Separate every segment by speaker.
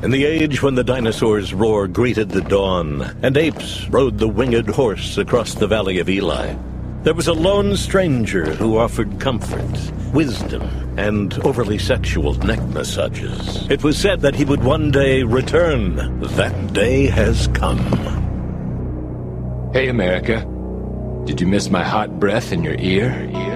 Speaker 1: In the age when the dinosaurs' roar greeted the dawn, and apes rode the winged horse across the valley of Eli, there was a lone stranger who offered comfort, wisdom, and overly sexual neck massages. It was said that he would one day return. That day has come.
Speaker 2: Hey, America. Did you miss my hot breath in your ear?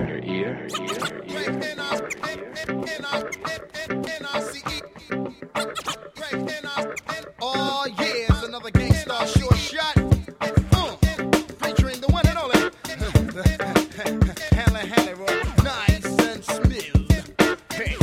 Speaker 3: Oh yeah, it's another Gangstar short shot. Featuring the one and only Halle Roy, nice and smooth. Hey,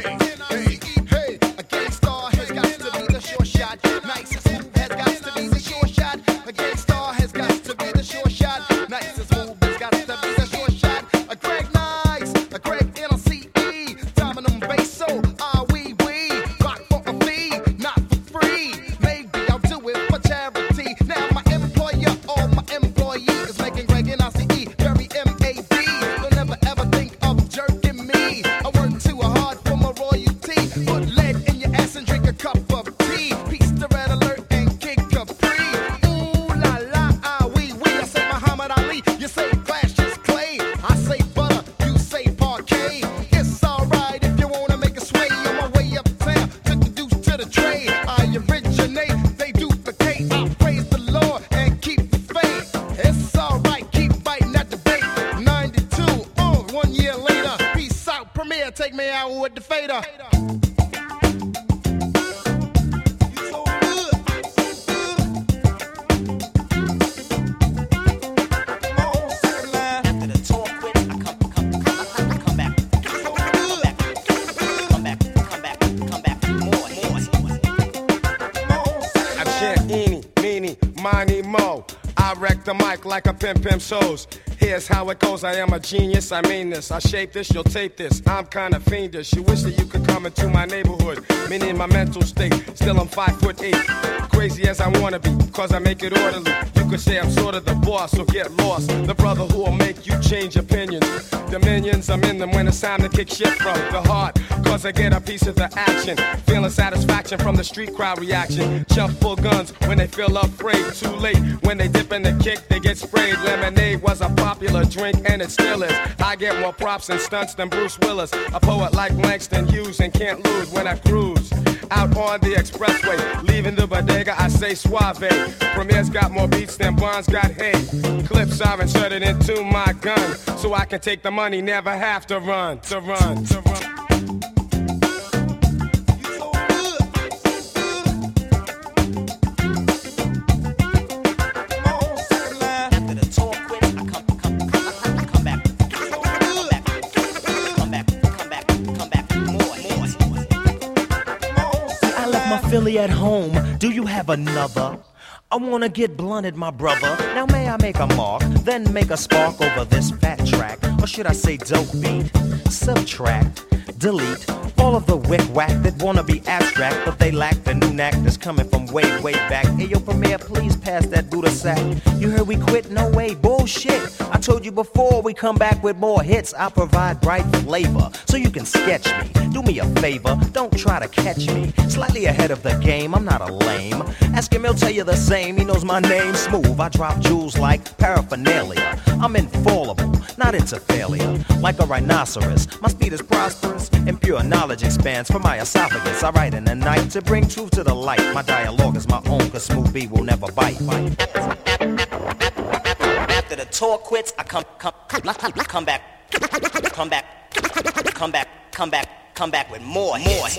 Speaker 3: a Gangstar has got to be the short shot. Nice and smooth has got to be the short shot. A Gangstar has got to be the short shot. Nice and smooth has got to be the short shot. A Greg Nice, a Greg NLCE, Dominum Basso, we rock for a fee, not for free. Maybe I'll do it for charity. Now my employer or my employee is making Greg NLCE very MAD. Don't ever ever think of jerking me. I work too hard for my royalty. Put lead in your ass and drink a cup of tea. Peace to Red Alert and Kid Capri. Ooh la la, we. I say Muhammad Ali, you say Cassius Clay. I say butter, you say parquet. It's alright if you wanna make a sway. On my way uptown, took the deuce to the trade. I originate, they duplicate. I praise the Lord and keep the faith. It's alright, keep fighting that debate. 92, 1 year later. Peace out, Premier, take me out with the fader.
Speaker 4: After the tour quits, I come back. Come back. More.
Speaker 5: I chant eeny, meeny, miny, mo. I wreck the mic like a pimp shows. Here's how it goes, I am a genius, I mean this. I shape this, you'll tape this, I'm kinda fiendish. You wish that you could come into my neighborhood, meaning my mental state. Still I'm 5'8", crazy as I wanna be, cause I make it orderly. You could say I'm sort of the boss, so get lost. The brother who will make you change opinions. Dominions, I'm in them when it's time to kick shit from the heart, cause I get a piece of the action. Feeling satisfaction from the street crowd reaction. Chuck full guns when they feel afraid. Too late, when they dip in the kick, they get sprayed. Lemonade was a popular drink and it still is. I get more props and stunts than Bruce Willis. A poet like Langston Hughes and can't lose when I cruise out on the expressway. Leaving the bodega, I say suave. Premier's got more beats than Bonds got hay. Clips I've inserted into my gun, so I can take the money, never have to run.
Speaker 4: After the tour quits, I come back. Come back. More.
Speaker 6: I left my Philly at home. Do you have another? I wanna get blunted, my brother. Now may I make a mark, then make a spark over this fat track? Or should I say dope beat? Subtract, delete all of the wick-wack that wanna be abstract, but they lack the new knack that's coming from way back. Hey, yo, Premier, please pass that Buddha sack. You heard we quit? No way, bullshit. I told you before, we come back with more hits. I provide bright flavor, so you can sketch me. Do me a favor, don't try to catch me. Slightly ahead of the game, I'm not a lame. Ask him, he'll tell you the same. He knows my name, smooth. I drop jewels like paraphernalia. I'm infallible, not into failure. Like a rhinoceros, my speed is prosperous, and pure knowledge expands from my esophagus. I write in the night to bring truth to the light. My dialogue is my own, cause Smooth B will never bite.
Speaker 4: After the tour quits, I come back with more hits.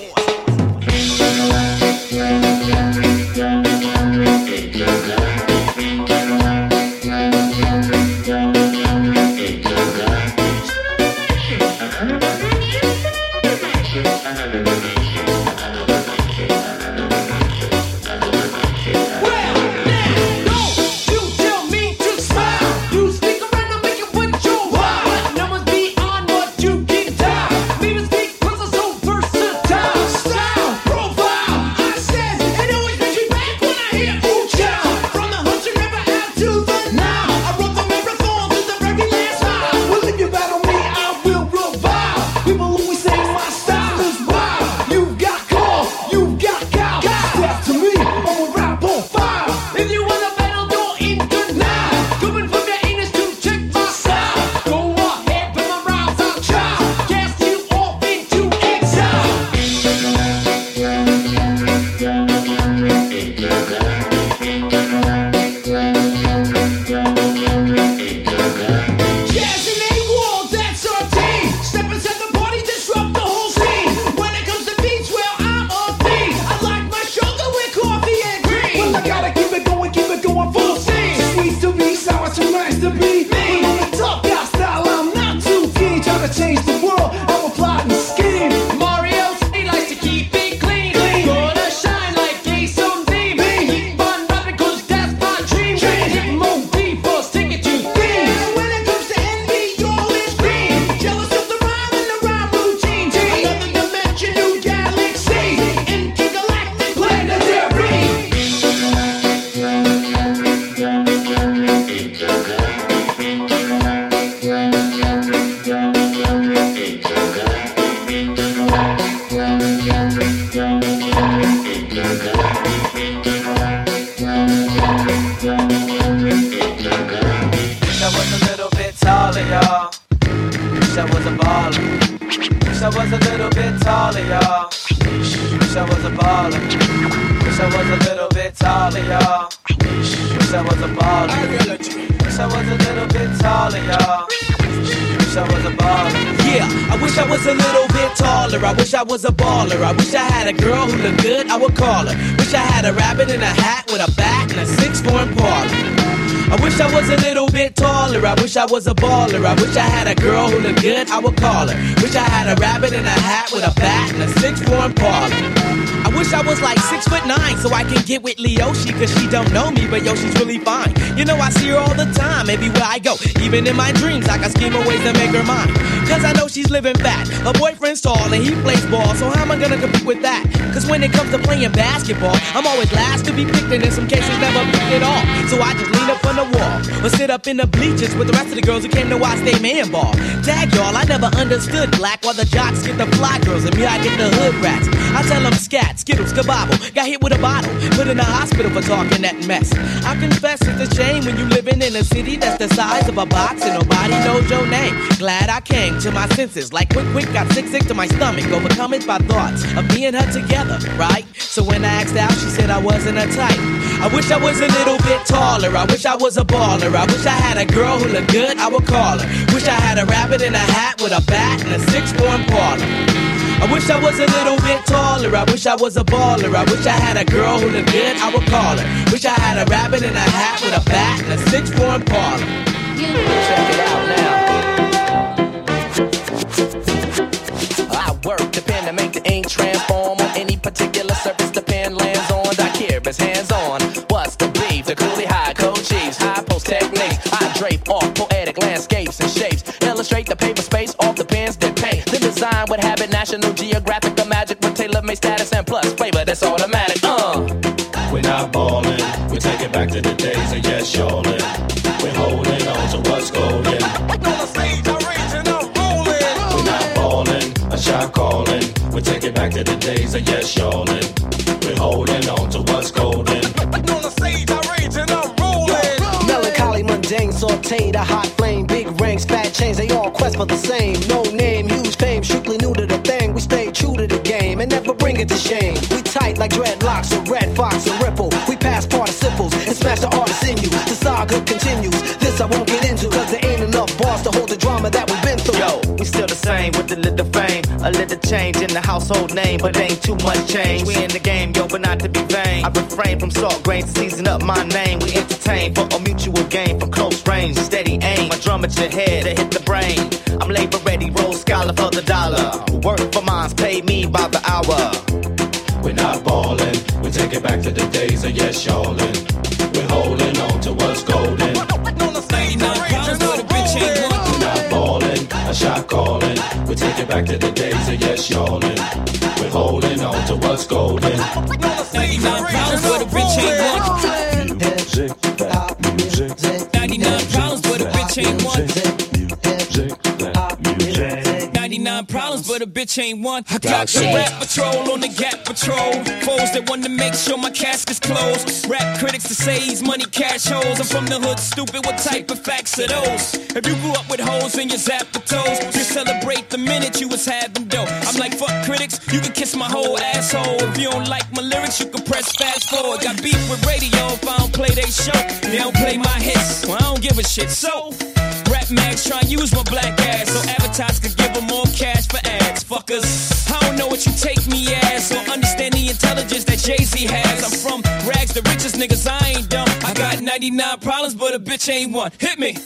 Speaker 7: I was a little bit taller, y'all. Wish I was a baller. Wish I was a little bit taller, y'all. Wish I was a baller. Wish I was a little bit taller, y'all. Wish I was a baller. Wish I was a little bit taller, y'all. Wish I was a baller.
Speaker 8: Yeah, I wish I was a little bit taller. I wish I was a baller. I wish I had a girl who looked good, I would call her. Wish I had a rabbit in a hat with a bat and a 6'4" parlor. I wish I was a little bit taller. I wish I was a baller. I wish I had a girl who looked good, I would call her. Wish I had a rabbit in a hat with a bat and a 6'4" parlor. I wish I was like 6'9" so I can get with Leoshi, cause she don't know me, but yo, she's really fine. You know I see her all the time, everywhere I go. Even in my dreams, I got scheme of ways to make her mine. Cause I know she's living fat. Her boyfriend's tall and he plays ball, so how am I gonna compete with that? Cause when it comes to playing basketball, I'm always last to be picked and in some cases never picked at all. So I just lean up on the wall or sit up in the bleachers with the rest of the girls who came to watch they man ball. Tag y'all, I never understood black, while the jocks get the fly girls and me I get the hood rats. I tell them scat, skittles, kabobble, got hit with a bottle, put in the hospital for talking that mess. I confess it's a shame when you living in a city that's the size of a box and nobody knows your name. Glad I came to my senses, like quick, got sick to my stomach, overcome it by thoughts of me and her together, right? So when I asked out, she said I wasn't a type. I wish I was a little bit taller. I wish I was a baller. I wish I had a girl who looked good, I would call her. Wish I had a rabbit in a hat with a bat and a 6'4" parlor. I wish I was a little bit taller. I wish I was a baller. I wish I had a girl who looked good, I would call her. Wish I had a rabbit in a hat with a bat and a 6'4" parlor.
Speaker 7: Check it out now. I work the pen to make the ink transform on any particular surface the pen lands on. I care if it's hands on. What's the beef? The coolie high code cheese, high post techniques. I drape off poetic landscapes and shapes. Illustrate the paper space off the pens that paint. The design would habit, National Geographic, the magic with tailor-made status and plus flavor that's automatic.
Speaker 9: We're not ballin', we take it back to the days of yes, y'allin'. We're holding on to what's golden.
Speaker 5: On the stage, I'm raging, I'm rolling.
Speaker 9: We're not ballin', a shot callin'. We take it back to the days of yes, y'allin'. We're holding on to what's golden.
Speaker 5: On the stage, I'm raging, I'm rolling.
Speaker 10: Melancholy, mundane, sauteed, a hot flame. Big rings, fat chains, they all quest for the same. No name, huge fame, strictly new to the thing. We stay true to the game and never bring it to shame. We tight like dreadlocks, a red fox, and ripple. We pass participles and smash the artists in you. The saga continues. This I won't get into, cause there ain't enough bars to hold the drama that we've been through.
Speaker 11: Yo, we still the same with a little fame. A little change in the household name, but ain't too much change. We in the game, yo, but not to be vain. I refrain from salt grains to season up my name. We entertain for a mutual gain from close range. Steady aim, my drum at your head to hit the brain. I'm labor ready, roll scholar for the dollar. Work for mines, pay me by the hour.
Speaker 9: We're not ballin', we take it back to the days of yes, y'allin'. We're holding on to what's golden.
Speaker 5: On the stage, I'm raging, I'm rolling.
Speaker 9: We're not ballin', a shot callin'. We take it back to the days of yes, y'allin'. We're holding on to what's golden.
Speaker 5: On the stage, I'm raging, I'm rolling.
Speaker 9: Music, that music.
Speaker 8: 99 problems, but a bitch ain't one.
Speaker 9: Music, that music.
Speaker 8: 99 problems, but a bitch ain't one. I got the rap patrol on the Gap Patrol. Foes that want to make sure my casket's closed. Rap critics to say he's money cash holes. I'm from the hood, stupid, what type of facts are those? If you grew up with hoes in your zapatos, you celebrate the minute you was having dough. I'm like, fuck critics, you can kiss my whole asshole. If you don't like my lyrics, you can press fast forward. Got beef with radio if I don't play they show. They don't play my hits, well I don't give a shit. So rap mags try and use my black ass so advertisers could give them more cash for ads. Fuckers, I don't know what you take me as or understand the intelligence that Jay-Z has. I'm from rags, the richest niggas, I ain't dumb. I got 99 problems, but a bitch ain't one. Hit me.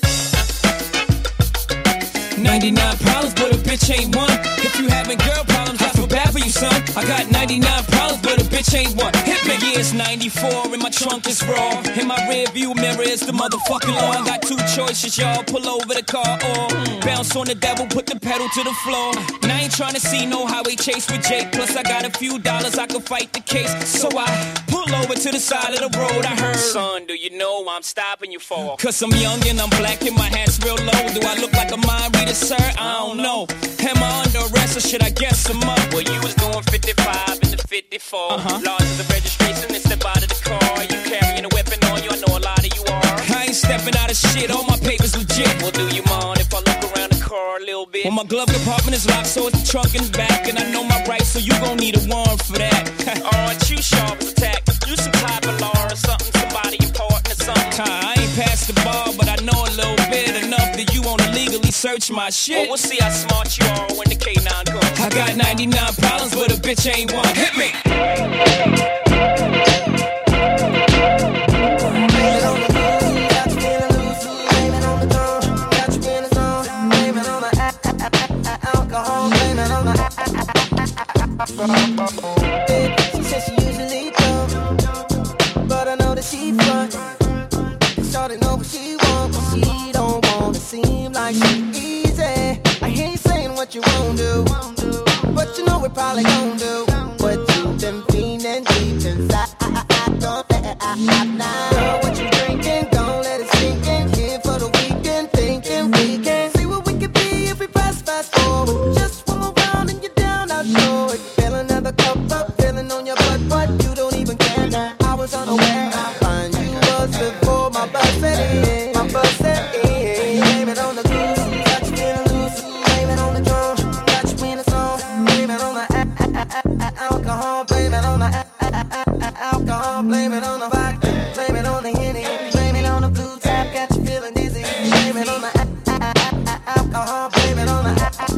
Speaker 8: 99 problems, but a bitch ain't one. If you having girl problems, I feel bad for you, son. I got 99 problems, but a bitch bitch ain't one. Hit me. Yeah, it's 94 and my trunk is raw. In my rear view mirror is the motherfucking law. I got two choices, y'all. Pull over the car or bounce on the devil, put the pedal to the floor. And I ain't trying to see no highway chase with Jake. Plus I got a few dollars, I could fight the case. So I pull over to the side of the road. I heard, son, do you know I'm stopping you for? Cause I'm young and I'm black and my hat's real low. Do I look like a mind reader, sir? I don't know. Am I under arrest or should I guess I'm up? Well, you was doing 55 in the 54. Large as the registration and step out of the car. You carrying a weapon on you, I know a lot of you are. I ain't stepping out of shit, all my papers legit. Well, do you mind if I look around the car a little bit? Well, my glove compartment is locked, so it's the trunk in the back. And I know my rights, so you gon' need a warrant for that. Aren't you sharp as attack? You some type of law or something, somebody important or something. I ain't past the bar, but I know a little bit enough that you wanna legally search my shit. Well, we'll see how smart you are when the K9 comes. I got 99 problems, but a bitch ain't one. Hit me!
Speaker 12: She said she usually don't, but I know that she front. Shawty know what she want, but she don't want to seem like she easy. I hear you saying what you won't do, but you know we probably gon' do what you've been feeling deep inside. Don't let it out now. Girl, what you drinking? Don't let it sink in. Here for the weekend, thinking we can see what we could be if we press fast forward. Just one more round and you're down, I know it. Fill another cup up, feeling on your butt, but you don't even care now. I was unaware, I find you was before my bus set in. My bus set in. Blame it on the groove, got you feeling loose. Blame it on the drum, got you in the song. Blame it on the alcohol, blame it on the alcohol, blame it on the vodka, blame it on the Henny, blame it on the blue tap, got you feeling dizzy. Blame it on the alcohol, blame it on the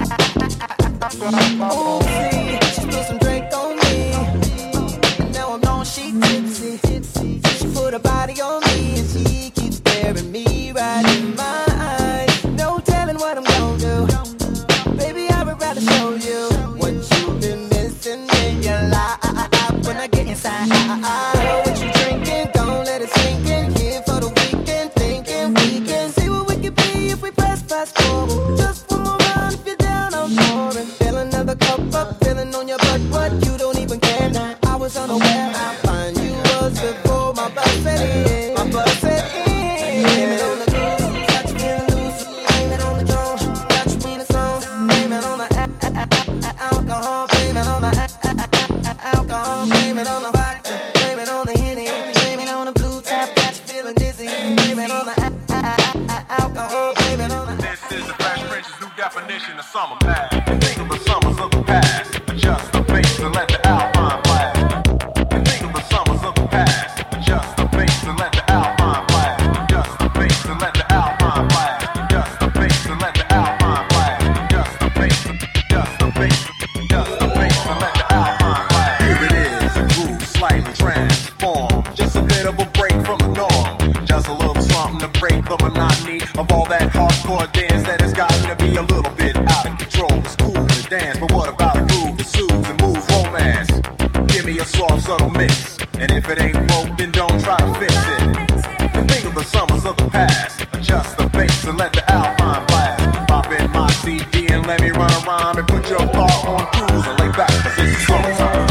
Speaker 12: oh, see, she spilled some drink on me, and now I'm knowing she tipsy. She put her body on me, and she keeps staring me right in my eyes. No telling what I'm gonna do, baby, I would rather show you what you've been missing in your life. When I get inside, girl, what you drinking? Don't let it sink in. Here for the weekend, thinking we can see what we could be if we press fast forward. Just one more round if you're down, I'm for it. Fill another cup up, feeling on your butt, but you don't even care now. I was unaware, I find you was before my bus set in. My bus set in. Blame it on the groove, got you feeling loose. Blame it on the drum, got you in the song. Blame it on the alcohol, blame it on the alcohol, blame it on the vodka, blame it on the Henny, blame it on the blue tap, got you feeling dizzy. Blame it on the alcohol, blame it on the.
Speaker 13: This is the Fresh Prince's new definition of summer bad. Think of the summers of the past, adjust the bass and let the alpine blast. Think of the summers of the past, adjust the bass and let the alpine blast. Adjust the bass and let the alpine blast. Adjust the bass and let the alpine blast. Adjust the bass, adjust the bass, adjust the bass and let the alpine blast. Here it is, a groove slightly transformed, just a bit of a break from the norm. Just a little something to break the monotony of all that hardcore dance that has gotten to be a little bit out of control. It's cool to dance, but what about a groove that soothes and moves romance? Give me a soft, subtle mix, and if it ain't broke, then don't try to fix it. Think of the summers of the past, adjust the bass and let the alpine blast. Pop in my CD and let me run around and put your car on cruise and lay back, 'cause it's summertime.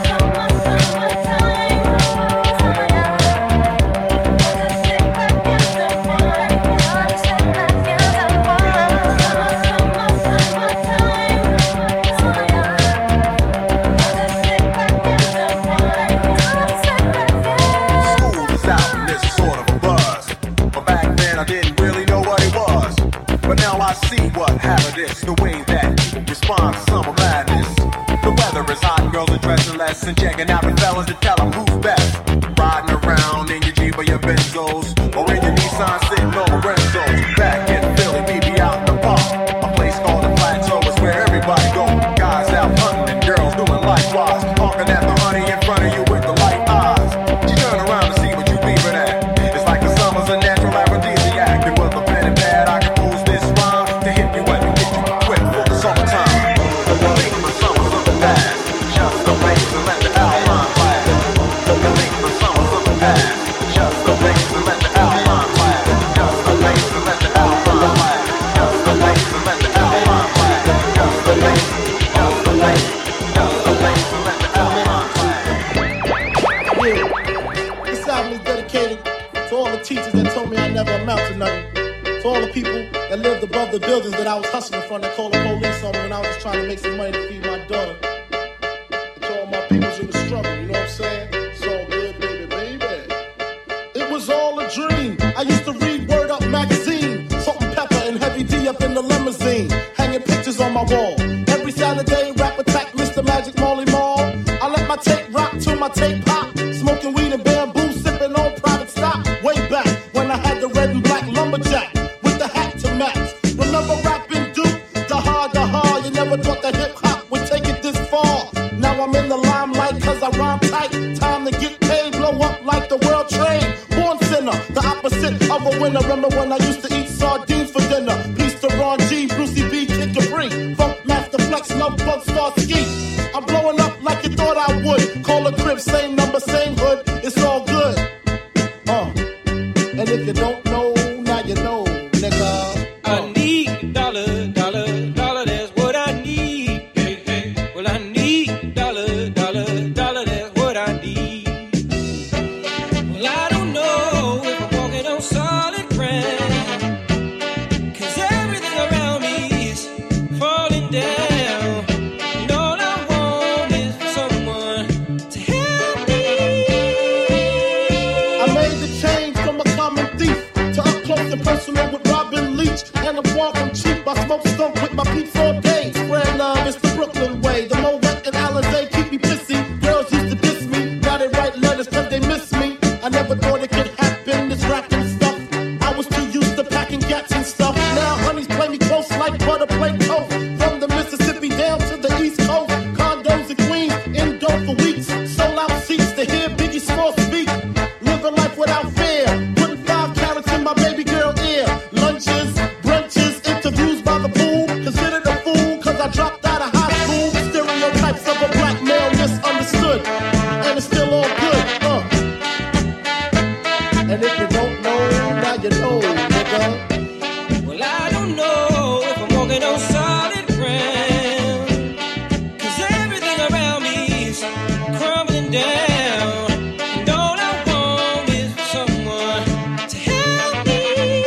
Speaker 13: I see what happened is the way that people respond to summer madness. The weather is hot, girls are dressing less and checking out the fellas to tell them who's best. Riding around in your Jeep or your Benzos, or in your Nissan sitting on Lorenzo's. Back in Philly, BB out in the park. A place called the Plateau is where everybody go. Guys out hunting and girls doing likewise. Honking at the honey in front of you with the light eyes. You turn around to see what you leaving at. It's like the summer's a natural aphrodisiac. And with a pen and pad, I compose this rhyme to hit you and to get you quick for the summertime. The summer's of the past. Just the bass and let the alpine blast.
Speaker 14: nothing. To all the people that lived above the buildings that I was hustling from, that called the police on me when I was just trying to make some money to feed my daughter. And to all my peoples in the struggle, you know what I'm saying? It's all good, baby, baby. It was all a dream. I used to read Word Up magazine, Salt and Pepper and Heavy D up in the limousine, hanging pictures on my wall. Every Saturday, Rap Attack, Mr. Magic, Molly Mall. I let my tape rock till my tape pop, smoking weed and bamboo, sipping on private stock. Way back when I had the red and black lumberjack with the hat to match. Remember rapping Duke? The hard, you never thought that hip hop would take it this far. Now I'm in the limelight cause I rhyme tight. Time to get paid, blow up like the world trade. Born sinner, the opposite of a winner. Remember when I used to eat sardines for dinner? Peace to Ron G, Brucey B, Kid Capri, Funk Master Flex, Love Bug Star Ski. I'm blowing up like you thought I would. Call a crib, same number, same hood. It's all good. And if you don't know, now you know, nigga.
Speaker 8: I need dollar, dollar, dollar, that's what I need. Hey, hey. Well, I need dollar, dollar, dollar, that's what I need. Well, I don't know if I'm walking on solid ground, cause everything around me is falling down. And all I want is for someone to help me.
Speaker 14: I made the change from a common thief to up close and personal with Robin Leach. And I'm walking cheap, I smoke skunk with my peeps all day. Spread love, it's the Brooklyn way. The Moet and Alizé keep me pissy. Girls used to diss me, now they write letters cause they miss me. I never thought it could happen, this rapping stuff. I was too used to packing gats and stuff. Now honeys play me close like butter play toast. From the Mississippi down to the East Coast. Condos in Queens, indoor for weeks. Sold out seats to hear Biggie Small speak. Living life without fear. Putting 5 carats in my baby girl ear. Lunches, brunches, interviews by the pool. Considered a fool cause I dropped out of high school. Stereotypes of a black male misunderstood. And it's still all good, And if you don't know, now you know, nigga.
Speaker 8: Well, I don't know if I'm walking on solid ground, cause everything around me is crumbling down. And all I want is for someone to help me.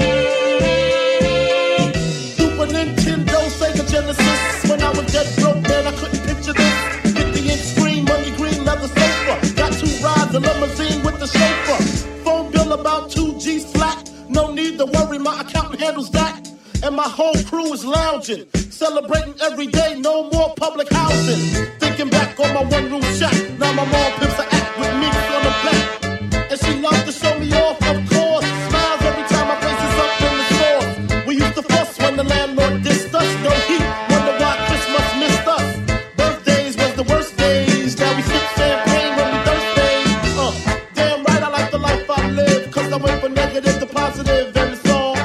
Speaker 14: Super Nintendo, Sega Genesis. When I was dead broke, man, I couldn't picture this. 50-inch screen, money green, leather sofa. Got 2 rides, a limousine with the chauffeur. Phone bill about 2 G's flat. No need to worry, my accountant handles that. And my whole crew is lounging, celebrating every day, no more public housing. Thinking back on my one-room shack, now my mom pimps an act with me on the back. And she loves to show me off, of course. Smiles every time my face is up in the store. We used to fuss when the landlord dissed us. No heat, wonder why Christmas missed us. Birthdays was the worst days, now we sip champagne when we thirsty. Damn right I like the life I live, cause I went from negative to positive, and it's all.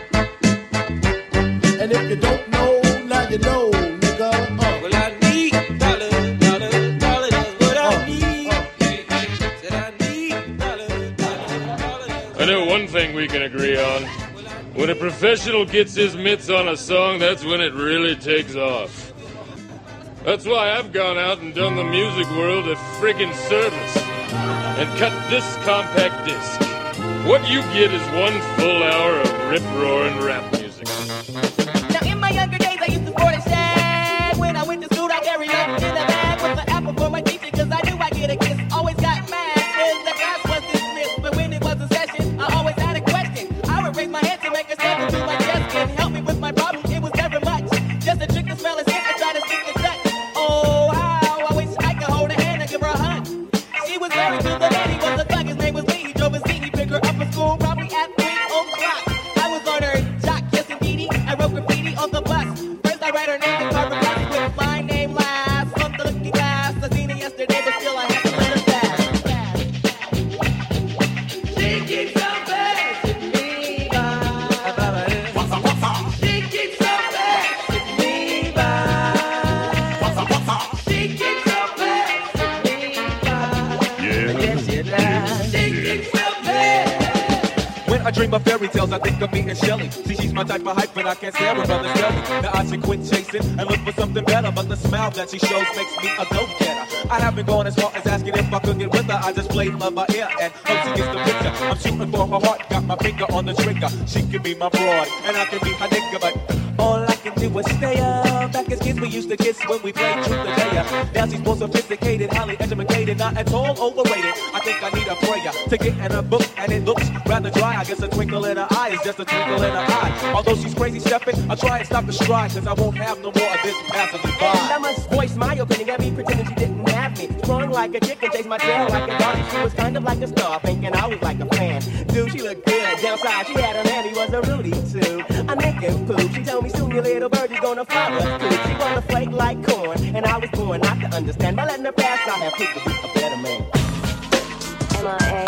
Speaker 14: And if you don't know, now you know, nigga.
Speaker 8: Well, I need dollar, dollar, dollar, that's what I need. Said I need dollar, dollar, dollar.
Speaker 15: I know one thing we can agree on. When a professional gets his mitts on a song, that's when it really takes off. That's why I've gone out and done the music world a friggin' service and cut this compact disc. What you get is 1 full hour of rip-roaring rap music.
Speaker 16: Now in my younger days I used to sport a shag. When I went to school I carried up in a bag with an apple for my teacher cause I knew I'd get a kiss. Always got mad when the class was dismissed. But when it was a session I always had a question. I would raise my hand to make her step into my desk and help me with my problem. It was never much, just a trick to smell a scent and try to stick the touch. Oh how I wish I could hold her hand and give her a hug. She was married to the man, he was a thug, his name was Lee. He drove a seat, he picked her up from school probably at 3 o'clock. I was on her jock,
Speaker 17: dream of fairy tales, I think of me and Shelly. See, she's my type of hype, but I can't stand when brothers tell me that I should quit chasing and look for something better. But the smile that she shows makes me a go-getter. I haven't gone as far as asking if I could get with her. I just played love by ear and hope she gets the picture. I'm shooting for her heart, got my finger on the trigger. She can be my broad, and I can be her nigga, but all I can do is stay up. Back as kids, we used to kiss when we played truth or dare. Now she's more sophisticated, highly educated, not at all overrated. I think I need a prayer to get in her book, and it looks rather dry. I guess a twinkle in her eye is just a twinkle in her eye. Although she's crazy stepping, I'll try and stop the stride, cause I won't have no more of this passing
Speaker 16: And
Speaker 17: by.
Speaker 16: I must voice my opinion, got me pretending she didn't have me. Strong like a chicken, chase my tail like a dog. She was kind of like a star, thinking I was like a fan. Dude, she looked good. Downside, she had a man, he was a Rudy too. I make him poop. She told me soon your little birdie's gonna fly us too. She wanna flake like corn, and I was born not to understand. By letting her pass, I have proved to be a better man. M.I.A.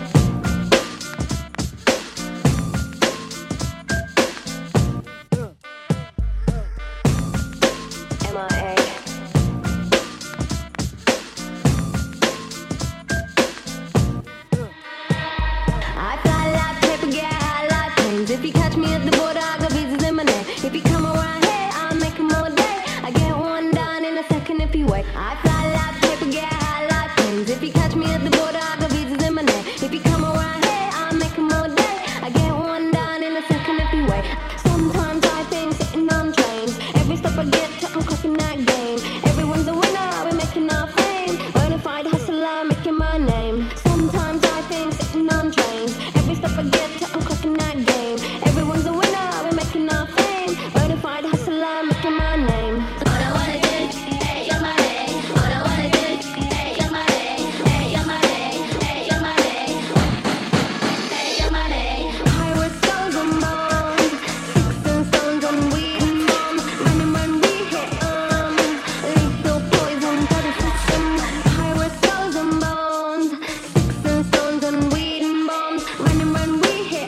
Speaker 18: If you catch me at the border, I got visas in my name. If you come around here, I'll make them all day. I get one down in a second if you wait. I fly like paper, get high like planes. If you catch me at the border, I got visas in my name. If you come around here, I'll make them all day. I get one down in a second if you wait. Sometimes I think sitting on trains. Every step I get to, I'm cooking that game. Everyone's a winner, we're making our fame. Bonafide hustler, making my name. Sometimes I think sitting on trains. Every step I get to, I'm cooking that game. Everyone's a winner, we're making our fame. Bonafide hustler, making my name. All I wanna do, hey, you're my name. All I wanna do, hey, you're my name. Hey, you're my name. Hey, you're my name. Hey, you're my name. Pirates, skulls and bones, sticks and stones and weed and bombs. When we hit lethal poison for the system. Pirates, skulls and bones, sticks and stones and weed and bombs. When we hit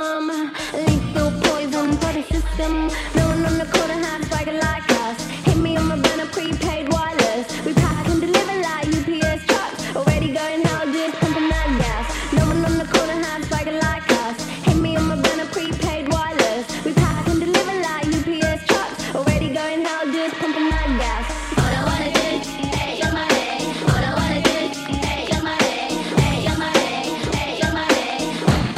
Speaker 18: lethal poison for the system. No one on the corner has swagger like us. Hit me on my banner, prepaid wireless. We pack and deliver like UPS trucks. Already going hell, just pumping that gas. No one on the corner has swagger like us. Hit me on my banner, prepaid wireless. We pack and deliver like UPS trucks. Already going hell, just pumping that gas. All I wanna do, hey, you're my name. All I wanna do, hey, you're my name. Hey, you're my name. Hey, you're my name.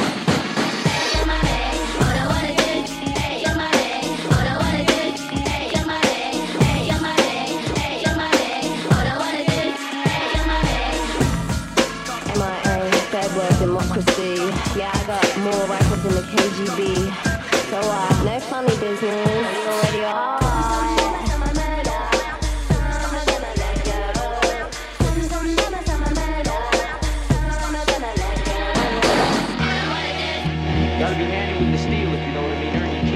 Speaker 18: Hey, you're my name. All I wanna do, hey, you're my name. All I wanna do, hey, you're my name. Hey, you're my name. Hey, you're my name. All I wanna do, hey, you're my name. M.I.A. Third world democracy. Yeah, I got more rifles than the KGB. So no funny business. You already are.
Speaker 17: Gotta be handy with the steel if you know what I mean. Earn your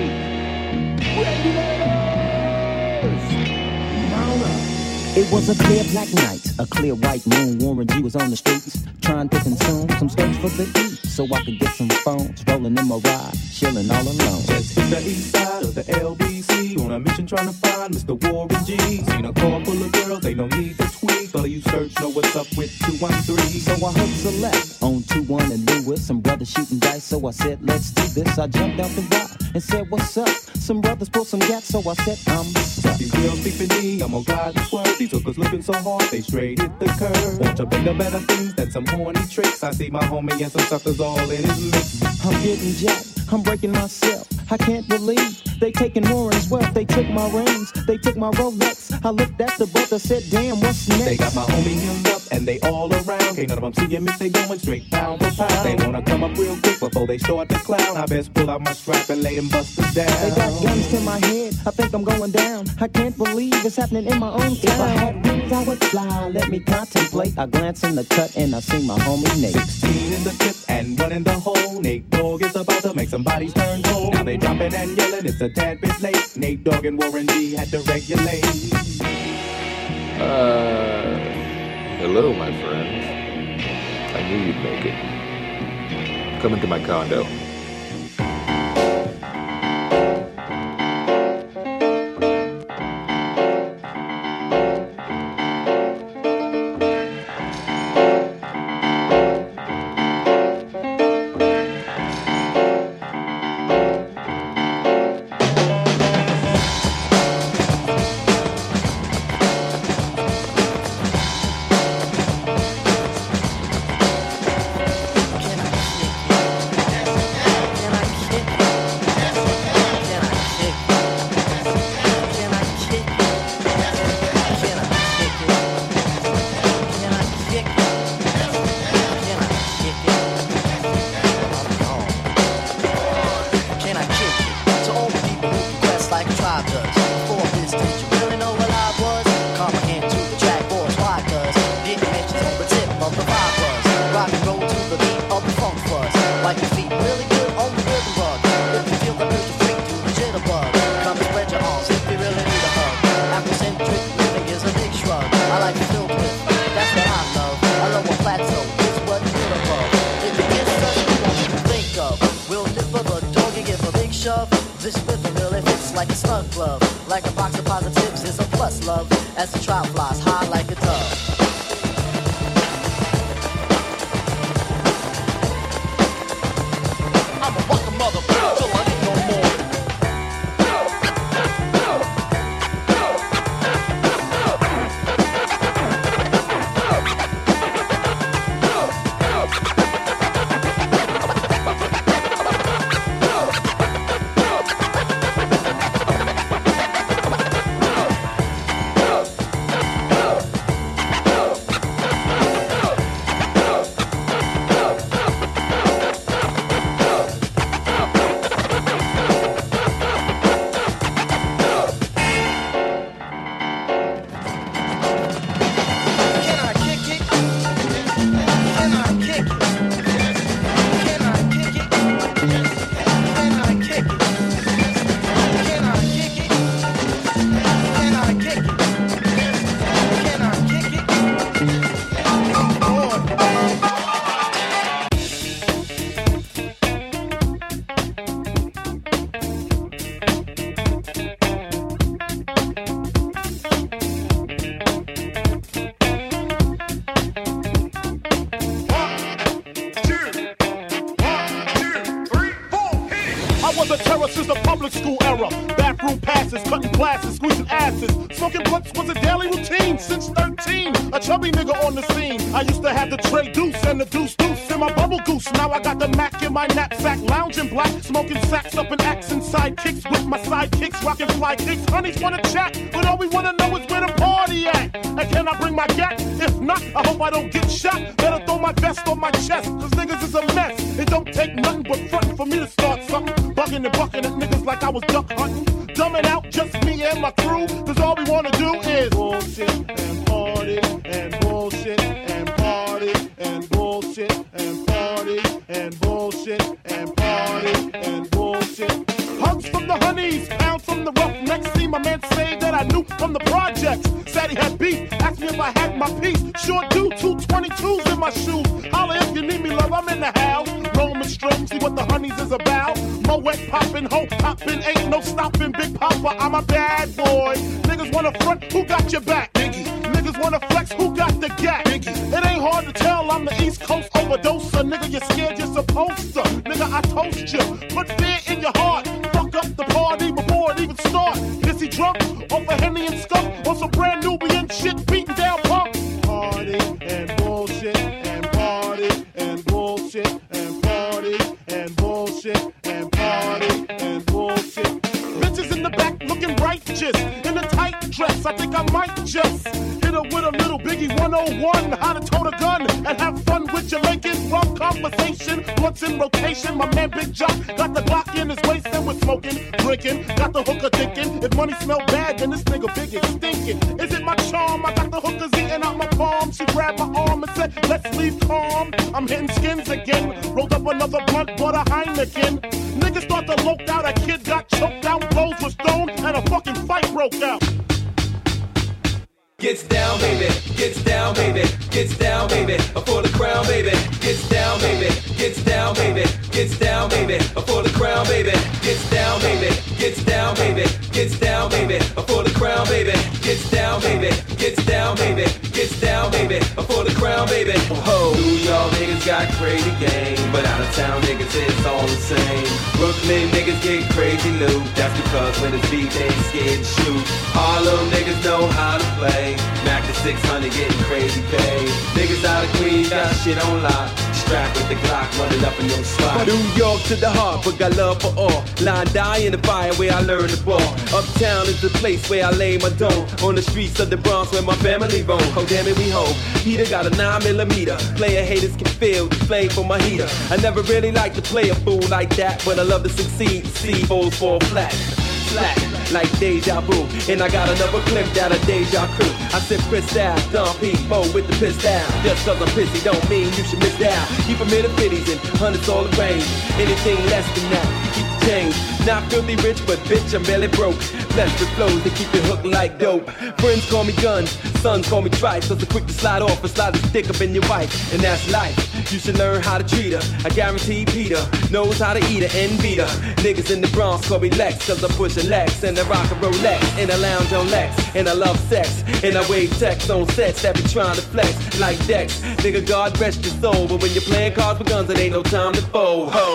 Speaker 17: keep.
Speaker 19: It was a clear black night, a clear white moon. Warren G was on the streets, trying to consume some skirts for the eat, so I could get some phones. Rolling in my ride, chilling all alone.
Speaker 9: Just hit the east side of the LBC on a mission trying to find Mr. Warren G. Seen a car full of girls, they don't need to tweak. All you search know what's up with 213.
Speaker 19: So I hooked select on 2-1 and Lewis. Some brothers shooting dice, so I said, let's do this. I jumped out the rock and said, what's up? Some brothers pulled some gas, so I said, I'm stuck.
Speaker 9: These girls peeping me, I'm gonna glide and swerve. These hookers looking so hard, they straight hit the curve. Want to bigger, better things than some horny tricks. I see my homie and some suckers all in his mix.
Speaker 19: I'm getting jacked, I'm breaking myself. I can't believe they taking Warren's wealth. They took my rings, they took my Rolex. I looked at the brother, said, damn, what's next?
Speaker 9: They got my homie hemmed up and they all around. Can't none of them see him if they going straight pound for pound. They wanna come up real quick before they start to clown. I best pull out my strap and lay them busters down.
Speaker 19: They got guns to my head, I think I'm going down. I can't believe it's happening in my own town. If I had wings, I would fly, let me contemplate. I glance in the cut and I see my homie Nate.
Speaker 9: 16 in the clip and 1 in the hole. Nate Dogg is about to make somebody's turn cold. Now they dropping and yelling, it's a tad bit late. Nate Dogg and Warren G had to regulate.
Speaker 2: Hello, my friend. I knew you'd make it. Come into my condo.
Speaker 10: like a slug glove. Like a box of positives is a plus love. As the trout flies high like a dove. I'm a fucking motherfucker till I ain't no more.
Speaker 14: I used to have the tray deuce and the deuce in my bubble goose. Now I got the Mac in my knapsack, lounging black, smoking sacks up and axing sidekicks with my sidekicks, rocking fly kicks. Honeys wanna chat, but all we wanna know is where the party at. And can I bring my gat? If not, I hope I don't get shot. Better throw my vest on my chest, cause niggas is a mess. It don't take nothing but frontin' for me to start something. Bugging and bucking at niggas like I was duck hunting. Dumbing out just me and my crew, cause all we wanna do is bullshit and party and bullshit and party and bullshit and party and bullshit and party and bullshit. Hugs from the honeys, pounds from the roughnecks. See my man say that I knew from the projects. Said he had beef, asked me if I had my piece. Sure do, 222s in my shoes. Holla if you need me, love, I'm in the house. Roman strong, see what the honeys is about. Moet poppin', ho poppin', ain't no stopping. Big Papa, I'm a bad boy. Niggas wanna front, who got your back? Biggie. Niggas wanna flex, who got the gap? Biggie. It ain't hard to tell, I'm the East Coast overdoser. Nigga, you're scared, you're supposed to. Nigga, I toast you. Put fear in your heart. Fuck up the party before it even start. Pissy drunk, off a Henny and skunk. On some brand Nubian shit, beating down punk. Party and bullshit and party and bullshit and party and bullshit and party and bullshit. Bitches in the back looking righteous in a tight dress. I think I might just hit her with a little Biggie 101. How to tote a gun and have fun with Jamaicans. Rum conversation, blunts in rotation. My man Big Jock got the Glock in his waist and we're smoking, drinking. Got the hooker thinking, if money smell bad, then this nigga Big is stinking. Is it my charm? I got the hookers eating out my palm. She grabbed my arm and said, let's leave calm. I'm hitting skins again. Rolled up another blunt, bought a Heineken. Niggas thought the loc out, a kid got choked out, blows was thrown, and a fucking fight broke out.
Speaker 17: Gets down, baby. Gets down, baby. Gets down, baby. For the crown, baby. Gets down, baby. Gets down, baby. Gets down, baby. For the crown, baby. Gets down, baby. Gets down, baby. Gets down, baby. For the crown, baby. Gets down, baby. Gets down, baby. Gets down, baby. For the crown, baby. Ho, New York niggas got crazy game, but out of town niggas it's all the same. Brooklyn niggas get crazy loot. That's because when it's beat they ain't scared to shoot. Harlem niggas know how to play. Mac to 600 getting crazy pay. Niggas out of Queens got shit on lock. Strapped with the Glock running up in your slot. New York to the heart, but got love for all. Line die in the fire where I learned the ball. Uptown is the place where I lay my dome. On the streets of the Bronx where my family roam. Oh damn it, we home. Heater got a 9mm. Player haters can feel the flame for my heater. I never really like to play a fool like that, but I love to succeed. See foes fall flat. Like deja vu, and I got another clip that a deja crew.
Speaker 8: I said crystal, Don P4 with the pistol. Just cause I'm pissy don't mean you should miss out. Keep them in the 50s and hundreds all the range. Anything less than that, keep the change. Not filthy rich, but bitch, I'm barely broke. Blessed with flows that keep it hooked like dope. Friends call me guns, sons call me tripe. So quick to slide off and slide the stick up in your wife. And that's life, you should learn how to treat her. I guarantee Peter knows how to eat her and beat her. Niggas in the Bronx call me Lex, cause I'm pushing Lex. And I rock a Rolex, and I lounge on Lex. And I love sex, and I wave text on sets that be trying to flex like Dex. Nigga, God rest your soul, but when you're playing cards with guns, it ain't no time to fold. Ho.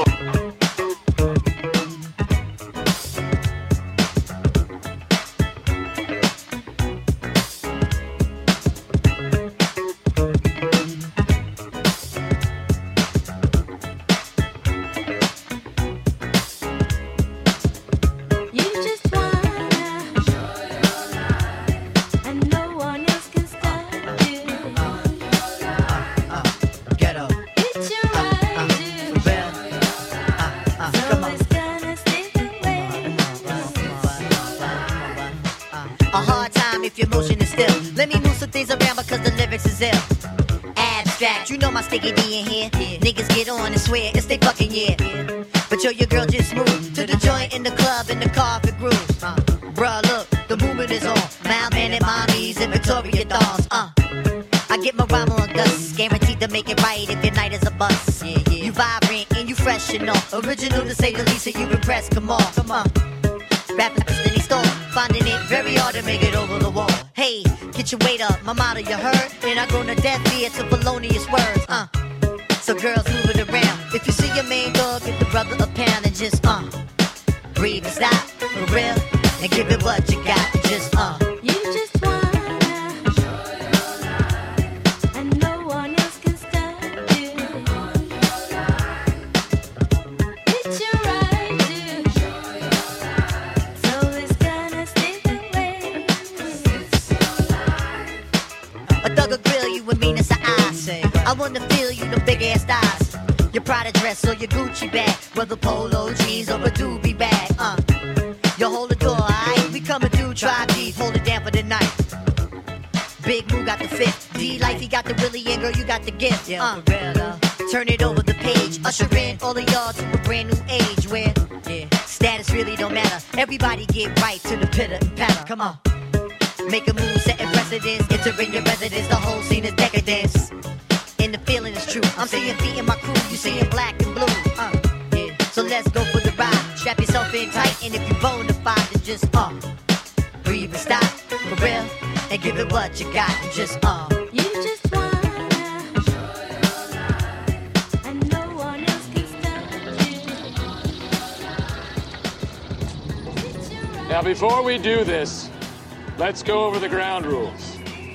Speaker 20: You know my sticky D in here. Niggas get on and swear it's they fucking year. But yo, your girl just moved to the joint in the club in the carpet grooves. Bruh, look, the movement is on. Mild man and mommies and Victoria dolls. I get my rhyme on Gus, guaranteed to make it right if your night is a bust. You vibrant and you fresh and all. Original to say the least, so you impressed. Come on. Rapping in the store, finding it very hard to make it over the wall. Hey, get your weight up, my motto you heard. And I grown to death via to felonious words. So girls move it around. If you see your main dog, give the brother a pound and just breathe and stop for real and give it what you got. Just You just wanna and no one else can stop you. It's your right to. So it's gonna stick away. A thug will grill you with meanness of eyes. Say, I wanna feel you the big ass thighs. Your Prada dress or your Gucci bag, whether polo jeans or a doobie bag. You hold the door, aight? We coming through, try deep, hold it down for the night. Big Moo got the fifth, D-Life, he got the Willie, and girl, you got the gift. Turn it over the page, usher in all of y'all to a brand new age where status really don't matter. Everybody get right to the pitter and patter. Come on, make a move, setting precedence, entering your residence. The whole scene is decadence. And the feeling is true. I'm seeing feet in my crew, you seeing black and blue. So let's go for the ride. Strap yourself in tight, and if you bona fide, then just breathe and stop for real, and give it what you got. And just You just wanna, and no one else can stop you.
Speaker 15: Now, before we do this, let's go over the ground rules.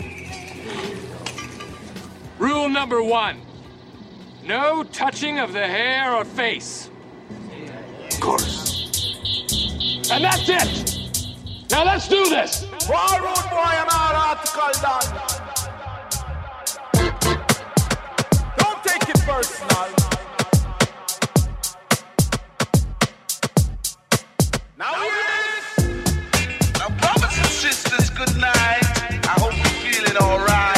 Speaker 15: Rule number 1, no touching of the hair or face. Of course. And that's it. Now let's do this.
Speaker 3: Why, rude boy, I'm out article done. Don't take it personal. Now yes. Now brothers and sisters, good night. I hope you're feeling alright.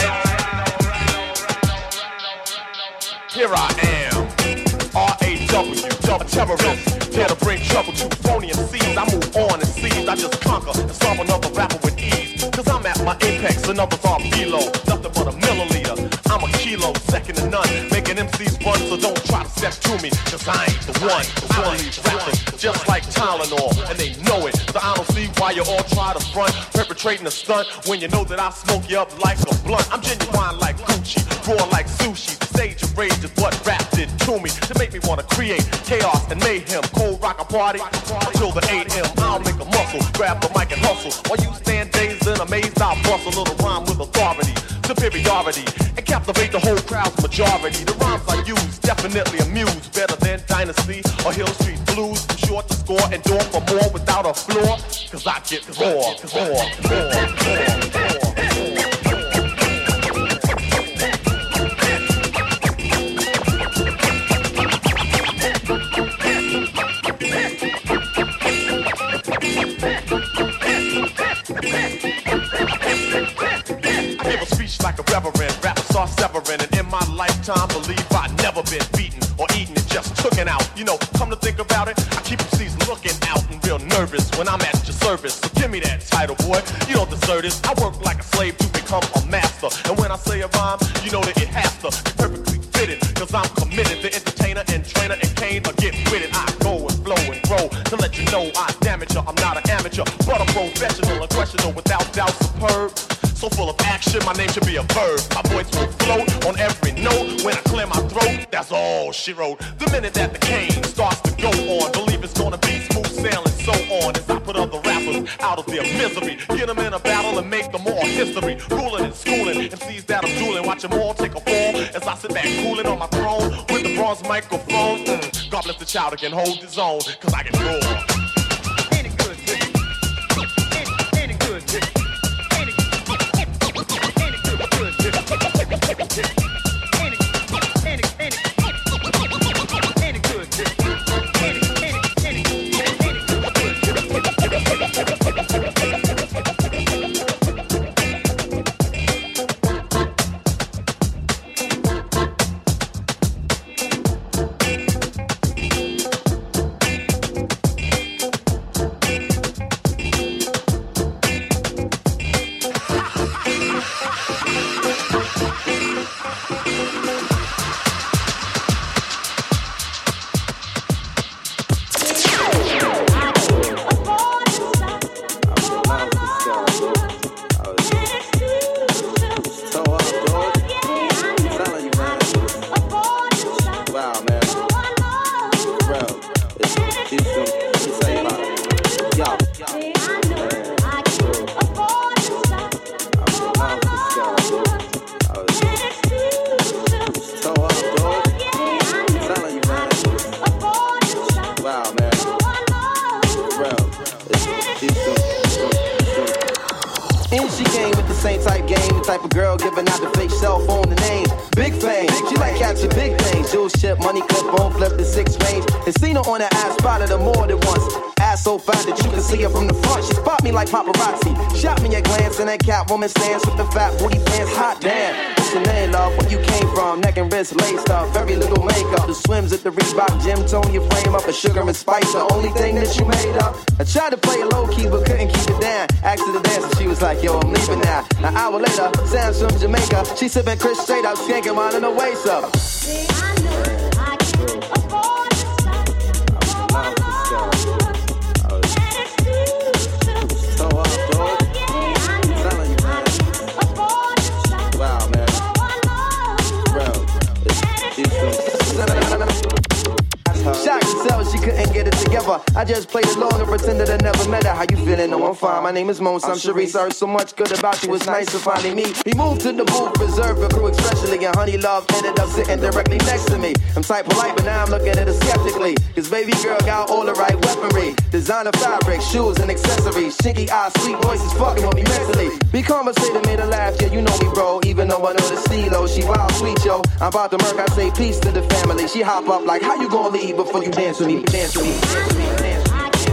Speaker 3: Here I am, R-A-W, a terrorist, here to bring trouble to phony MCs. I move on and seize, I just conquer and solve another rapper with ease. Cause I'm at my apex and others are below, nothing but a milliliter. I'm a kilo, second to none, making MCs run, so don't try to step to me. Cause I ain't the one leave rapping just like Tylenol, and they know it. So I don't see why you all try to front, perpetrating a stunt when you know that I smoke you up like a blunt. I'm genuine like Gucci, raw like sushi. Stage of rage is what rap did to me, to make me want to create chaos and mayhem. Cold rock a party until the 8 a.m. I'll make a muscle, grab the mic and hustle. While you stand dazed and amazed, I'll bust a little rhyme with authority, superiority, and captivate the whole crowd's majority. The rhymes I use definitely amuse, better than Dynasty or Hill Street Blues. I'm sure to score and door for more without a floor, cause I get more.
Speaker 13: are severing, and in my lifetime, believe I've never been beaten or eaten and just tooken out. You know, come to think about it, I keep MCs looking out and real nervous when I'm at your service. So give me that title, boy. You don't deserve this. I work like a slave to become a master. And when I say a rhyme, you know that it has to be perfectly fitted. Cause I'm committed, the entertainer and trainer and Kane are get with it. I go and flow and grow to let you know I damage ya. I'm not an amateur, but a professional, unquestionable, without doubt, superb. So full of action, my name should be a verb. My voice will float on every note. When I clear my throat, that's all she wrote. The minute that the cane starts to go on, believe it's gonna be smooth sailing, so on. As I put other rappers out of their misery, get them in a battle and make them all history. Ruling and schooling, MCs that I'm dueling, watch them all take a fall. As I sit back cooling on my throne with the bronze microphone. God bless the child that can hold his own, cause I can roar. Any good, any good.
Speaker 21: Woman stands with the fat booty pants, hot damn. What's your name, love? Where you came from? Neck and wrist laced up, very little makeup. The swims at the Reebok gym, tone your frame up. A sugar and spice, the only thing that you made up. I tried to play it low key, but couldn't keep it down. Asked her to dance, and she was like, yo, I'm leaving now. An hour later, Sam's from Jamaica. She sipping Chris straight up, skanking mine in the waist up. I just played along and pretended I never met her. How you feeling? No, I'm fine. My name is Mons. I'm Sharice. I heard so much good about you. It's nice to finally meet. We moved to the booth, reserved for crew especially. And Honey Love ended up sitting directly next to me. I'm type polite, but now I'm looking at her skeptically. Cause baby girl got all the right weaponry. Designer fabric, shoes and accessories. Chinky eyes, sweet voices fucking with me mentally. We conversated, made her laugh. Yeah, you know me, bro. Even though I know the steelo, she wild sweet, yo. I'm about to murk, I say peace to the family. She hop up like, how you gonna leave before you dance with me? Dance with me, dance with me, dance with me.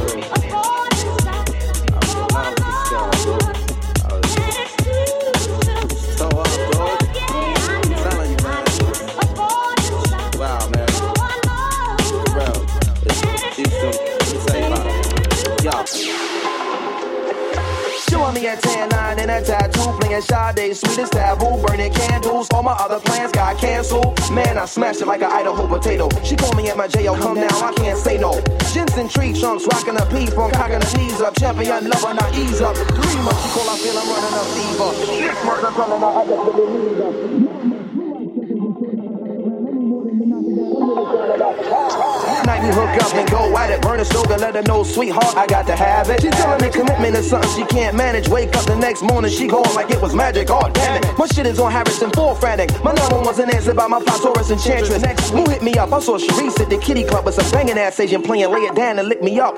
Speaker 21: Me at 10-9 in a tattoo, playing Sade, sweetest taboo, burning candles. All my other plans got canceled. Man, I smashed it like an Idaho potato. She called me at my jail, come down, I can't say no. Jensen tree trunks, rocking a P-funk, cocking her knees up. Champion lover, now ease up. 3 months, she call, I feel I'm running a fever. 6 months, I'm telling her I got to believe her. Night we hook up and go at it. Burn a stove and let her know, sweetheart, I got to have it. She telling me commitment is something she can't manage. Wake up the next morning, she going like it was magic. Oh damn it, my shit is on Harrison 4 frantic. My number wasn't answered by my Taurus enchantress. Next, who hit me up? I saw Sharice at the kitty club with some banging ass Asian playing Lay It Down and Lick Me Up.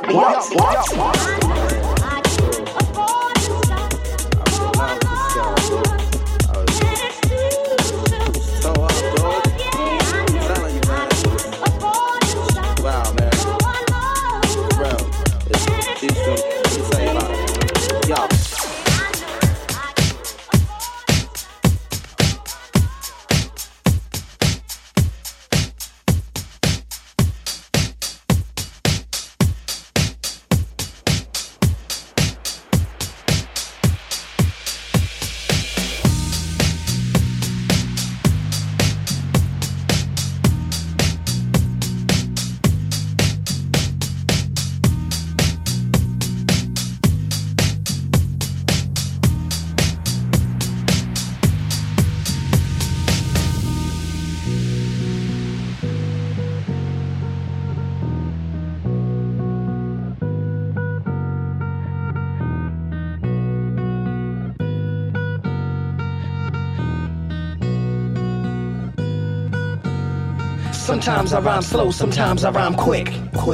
Speaker 10: Sometimes I rhyme slow, sometimes I rhyme quick.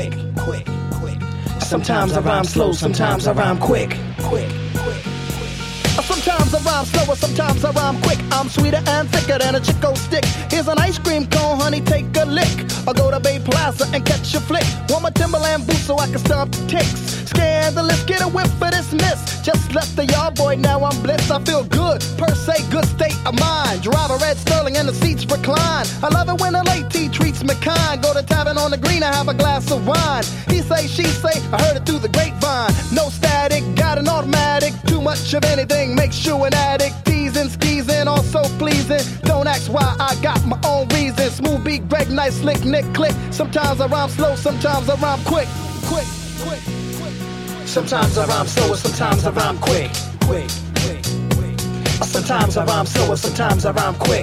Speaker 10: Sometimes I rhyme slow, sometimes I rhyme quick. Sometimes I rhyme slower, sometimes I rhyme quick. I'm sweeter and thicker than a Chico stick. Here's an ice cream cone, honey, take a lick. Or go to Bay Plaza and catch a flick. Want my Timberland boots so I can stomp the ticks. Scandalous, get a whiff for this miss. Just left the yard boy, now I'm blessed. I feel good, per se, good state of mind. Drive a red Sterling and the seats recline. I love it when a late tea treats me kind. Go to tavern on the green and have a glass of wine. He say, she say, I heard it through the grapevine. No static, got an automatic. Too much of anything makes you an addict. Teasing, skeezing, also pleasing. Don't ask why, I got my own reasons. Smooth beat, Greg, nice, slick, Nick, click. Sometimes I rhyme slow, sometimes I rhyme quick. Sometimes I rhyme slower, sometimes I rhyme quick. Sometimes I rhyme slower, sometimes I rhyme quick.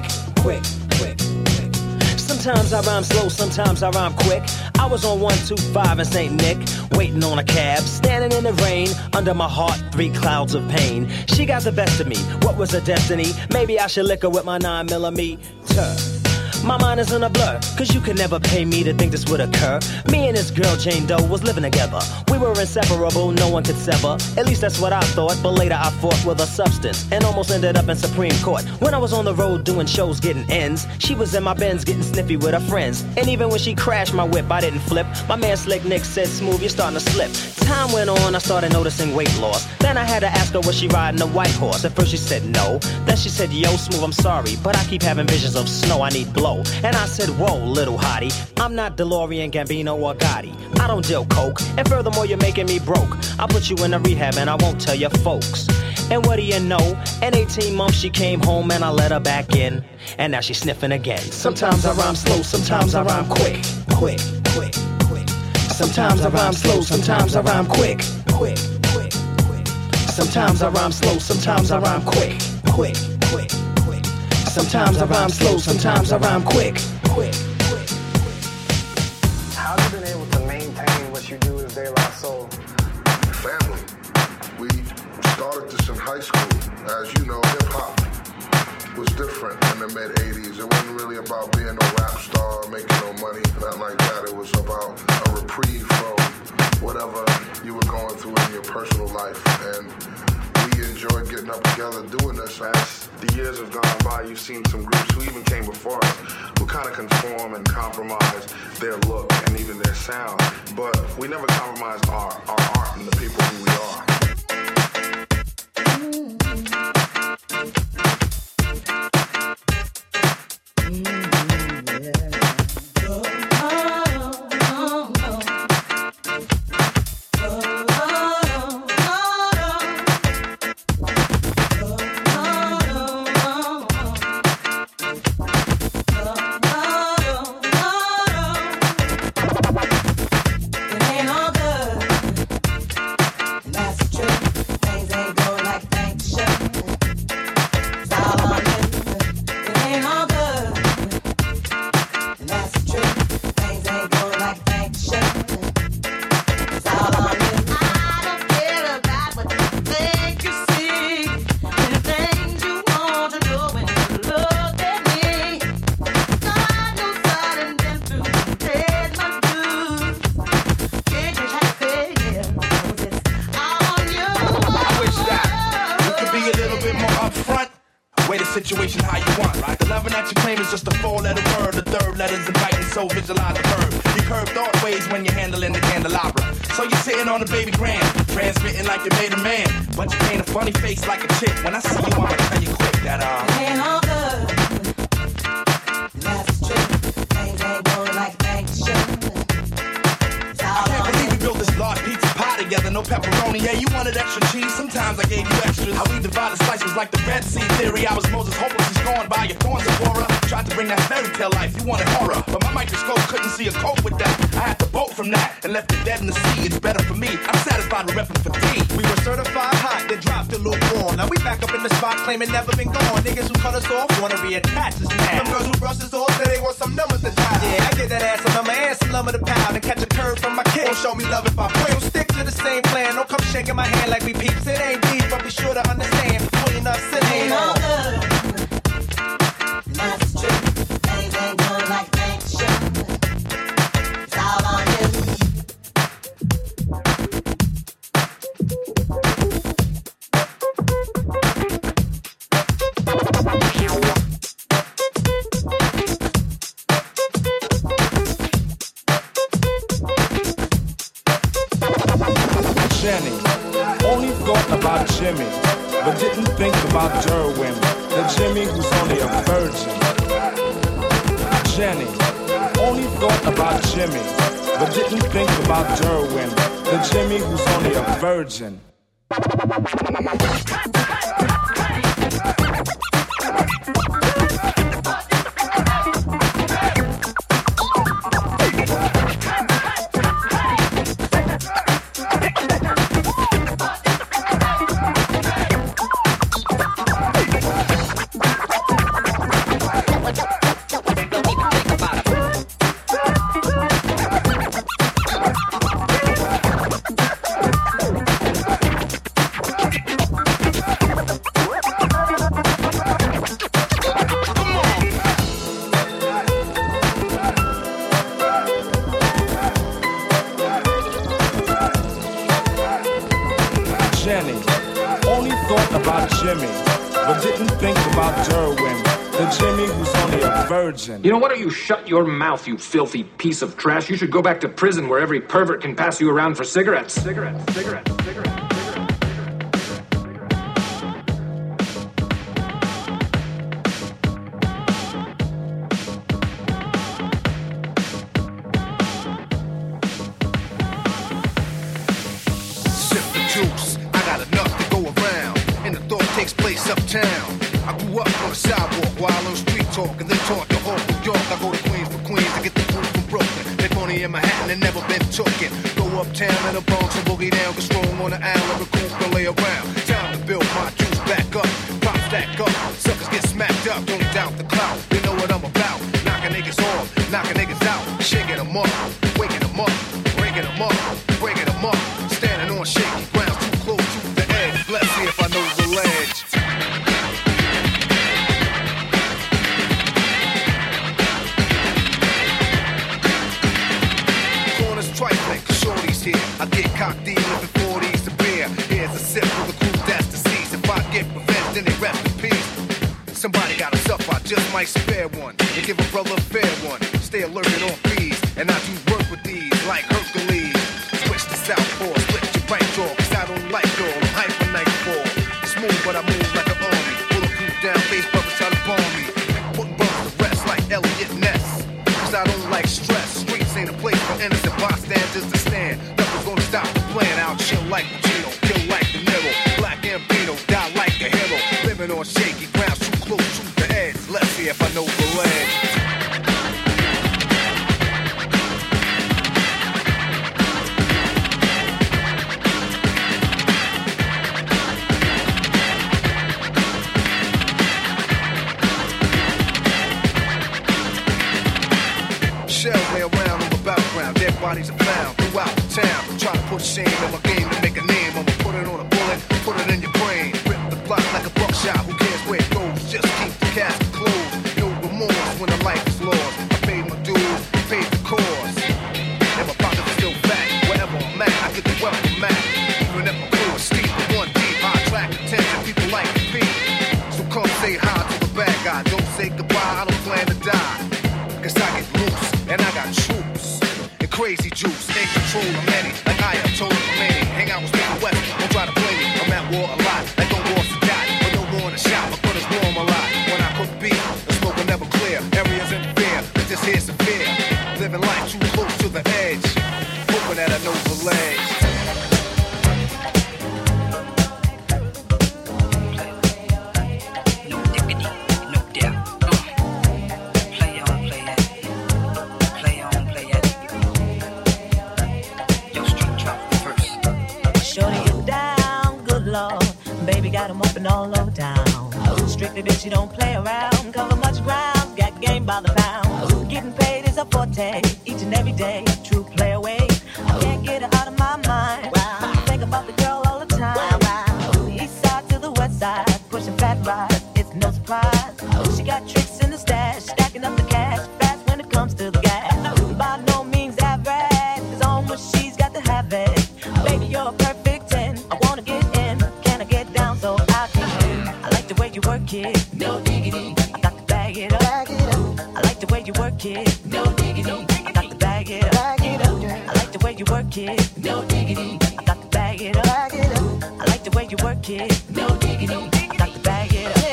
Speaker 10: Sometimes I rhyme slow, sometimes I rhyme quick. I was on 125 in St. Nick, waiting on a cab, standing in the rain, under my heart, 3 clouds of pain. She got the best of me, what was her destiny? Maybe I should lick her with my 9mm. My mind is in a blur, cause you could never pay me to think this would occur. Me and this girl, Jane Doe, was living together. We were inseparable, no one could sever. At least that's what I thought, but later I fought with a substance and almost ended up in Supreme Court. When I was on the road doing shows, getting ends, she was in my Benz getting sniffy with her friends. And even when she crashed my whip, I didn't flip. My man Slick Nick said, Smooth, you're starting to slip. Time went on, I started noticing weight loss. Then I had to ask her, was she riding a white horse? At first she said no. Then she said, yo, Smooth, I'm sorry, but I keep having visions of snow, I need blow. And I said, whoa, little hottie, I'm not DeLorean, Gambino, or Gotti. I don't deal coke, and furthermore, you're making me broke. I'll put you in a rehab and I won't tell your folks. And what do you know? In 18 months she came home and I let her back in. And now she's sniffing again. Sometimes I rhyme slow, sometimes I rhyme quick. Sometimes I rhyme slow, sometimes I rhyme quick. Sometimes I rhyme slow, sometimes I rhyme quick. Sometimes I rhyme slow, sometimes I rhyme quick.
Speaker 1: How have you been able to maintain what you do as De La Soul?
Speaker 22: Family. We started this in high school. As you know, hip-hop was different in the mid-'80s. It wasn't really about being a rap star, making no money, nothing like that. It was about a reprieve from whatever you were going through in your personal life. And we enjoyed getting up together doing this. As the years have gone by, you've seen some groups who even came before us who kind of conform and compromise their look and even their sound. But we never compromised our art and the people who we are.
Speaker 23: Situation how you want, right? The loving that you claim is just a 4-letter word. The third letter's inviting, so visualize the verb. You curve thought ways when you're handling the candelabra. So you're sitting on the baby grand, transmitting like you made a man. But you paint a funny face like a chick. When I see you, I'ma tell you quick that
Speaker 24: it ain't all good. That's true. Things ain't going like things should.
Speaker 23: I can't believe we built this large pizza pie together, no pepperoni. Yeah, you wanted extra cheese, sometimes I gave you extras. How we divided slices like the Red Sea theory. I was Moses hopeless, he's scorned by your thorns of horror. Tried to bring that fairy tale life, you wanted horror. But my microscope couldn't see a cope with that. I had to bolt from that and left it dead in the sea. It's better for me, I'm satisfied with repping for D.
Speaker 25: We were certified hot, then dropped the lukewarm. Now we back up in the spot, claiming never been gone. Niggas who cut us off wanna reattach us now. Some girls who brush us off say they want some numbers to dial. Yeah, I get that ass a number and some lumber to pound. And catch a curve from my kid. Won't show me love if I pray. Don't stick to the same plan. Don't come shaking my hand like we peeps. It ain't deep, but be sure to understand. Between us, it ain't all good.
Speaker 24: That's true. Things ain't going like things should.
Speaker 4: Jenny only thought about Jimmy, but didn't think about Derwin, the Jimmy who's only a virgin. Jenny only thought about Jimmy, but didn't think about Derwin, the Jimmy who's only a virgin. Jenny only thought about Jimmy, but didn't think about Derwin, the Jimmy who's only a virgin.
Speaker 5: You know, why don't you shut your mouth, you filthy piece of trash? You should go back to prison where every pervert can pass you around for cigarettes. Cigarettes.
Speaker 3: Uptown. I grew up on the sidewalk while on street talk and then taught the whole New York. I go to Queens for Queens to get the food from Brooklyn. Make money in Manhattan and never been taken. Go uptown in the Bronx and boogie down, get strong on the island, recruit and lay around. Time to build my juice back up, pop stack up. Suckers get smacked up, don't doubt the clout. You know what I'm about, knocking niggas off, knocking niggas out, shaking them up, waking them up, breaking them up, breaking them up. Standing on shaky ground, too close to the edge. Let's see if I know the ledge. I get cocked in living 40s of beer. Here's a sip for the group that's deceased. If I get revenge, then they rest in peace. Somebody gotta suffer, I just might spare one and give a brother a fair one. Stay alerted on fees, and I do work with these like Hercules. Switch to southpaw, split your right jaw, cause I don't like y'all. I'm hyper nightfall. Smooth, but I move like an army. Bulletproof down, face brothers try to bomb me. Putting brothers to rest like Elliot Ness. Cause I don't like stress. Streets ain't a place for innocent bystanders to stand. Gonna stop the plan, I'll chill like Pacino, kill like De Niro, Black Gambino, die like a hero. Living on shaky ground, too close to the edge. Let's see if I know the ledge. Shells lay around on the battleground, dead bodies are found throughout the town. Try to put shame in my game to make a name. I'ma put it on a bullet, put it in your brain. Rip the block like a buckshot, who cares where it goes? Just keep the casket closed. No remorse when the life is lost. I paid my dues, paid the cost. And my pockets are still fat. Wherever I'm at, I get the wealth from Mac. Even if my crew is steep, one deep, I attract attention, people like to feed. So come say hi to the bad guy. Don't say goodbye, I don't plan to die. Cause I get loose, and I got troops. And crazy juice, in control of many. Like I am told of many. Hang out with Steve West, don't try to play me. I'm at war a lot, like on war to die. But no more in the shop, my brother's warm a lot. When I cook beef, the smoke will never clear. Areas in fear, but this here's severe. Living life too close to the edge. Hoping that I know the ledge.
Speaker 6: Got 'em up and all over town. Strictly bitch, you don't play around. Cover much ground, got game by the pound. Getting paid is a forte, each and every day. True play away. I can't get it out of my mind. I think about the girl all the time. The east side to the west side, pushing fat rides, it's no surprise. She got tricks in the stash, stacking up the cash fast when it comes to the gas. By no means average, it's on what she's got to have it. Baby, you're a perfect 10. I wanna get in, can I get down so I can win? I like the way you work it, no diggity. I got to bag it up. I like the way you work it, no diggity. I got to bag it up. I like the way you work it, no diggity. I got to bag bag it up. I like the way you work it. No diggity. I got to bag it up.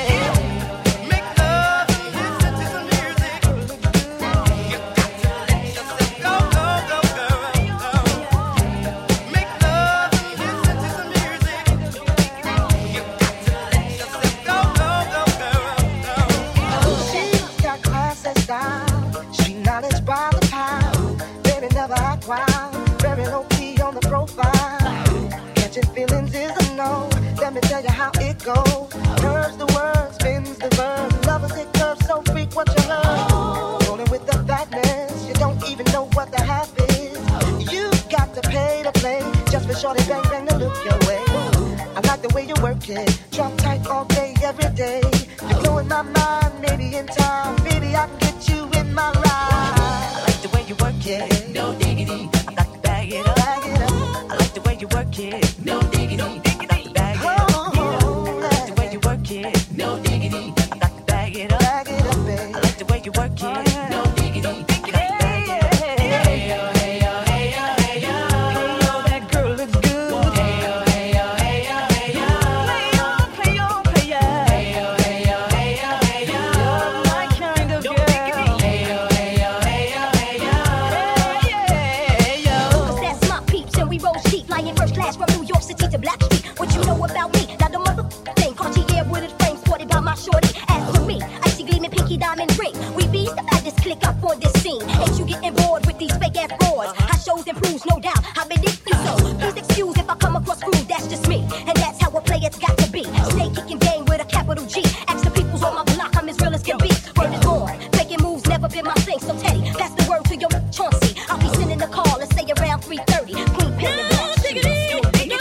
Speaker 7: Very low key on the profile. Catching feelings is a no. Let me tell you how it goes. Curves the word, spins the verb. Lovers hit curves so freak what you heard. Rolling with the fatness, you don't even know what the half is. You got to pay to play just for shorty bang bang to look your way. I like the way you work it. Drop tight all day, every day. You're blowing my mind, maybe in time. Baby, I can get you in my ride.
Speaker 6: I like the way you work it. No diggity. I got to bag it up. I like the way you work it. No diggity. I got to bag it up. I like the way you work it. No diggity. I got to bag it up. I like the way you work it. No diggity. I got to bag it up. Hey yo, hey yo, hey yo, hey yo. Hey yo, that girl looks good. Hey yo, hey yo, hey yo, hey yo. Play on, play on. Hey yo, hey yo, hey yo, hey yo. You're my kind of girl. Hey yo, hey yo, hey yo, hey yo.
Speaker 11: That's my peeps and we roll sheep, flying first class from New York City to Blackstreet. What you know about me? Now the mother thing, Cartier with its frame sported by my shorty. As for me, icy gleaming pinky diamond ring. We bees the baddest click up on this scene. Ain't you getting bored with these fake ass broads? How shows improves, no doubt. How been it you so? Please excuse if I come across crude, that's just me. And that's how a player's got to be. Stay kicking game with a capital G. Ask the peoples on my block, I'm as real as can be. Word is born, faking moves never been my thing. So Teddy, pass the word to your Chauncey. I'll be sending a call, let's say around 3:30. Queen Pen and Black Sheep. No diggity,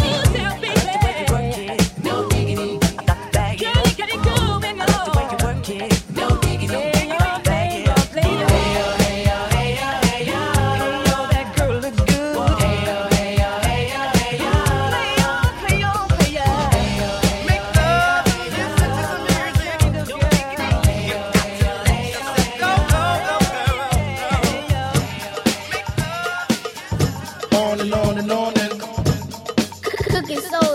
Speaker 11: no diggity. I got to bag it up. I like the way you work it. No diggity. I got to bag it up. Hey yo, hey yo, hey yo, hey yo. Hey yo, that girl looks good. Hey yo, hey yo, hey yo, hey yo. Play on, play on. Hey yo, make love, listen to some music. No diggity. Hey yo, hey yo, hey yo, go, go, go,
Speaker 14: On and on and on and
Speaker 11: Cooking soul.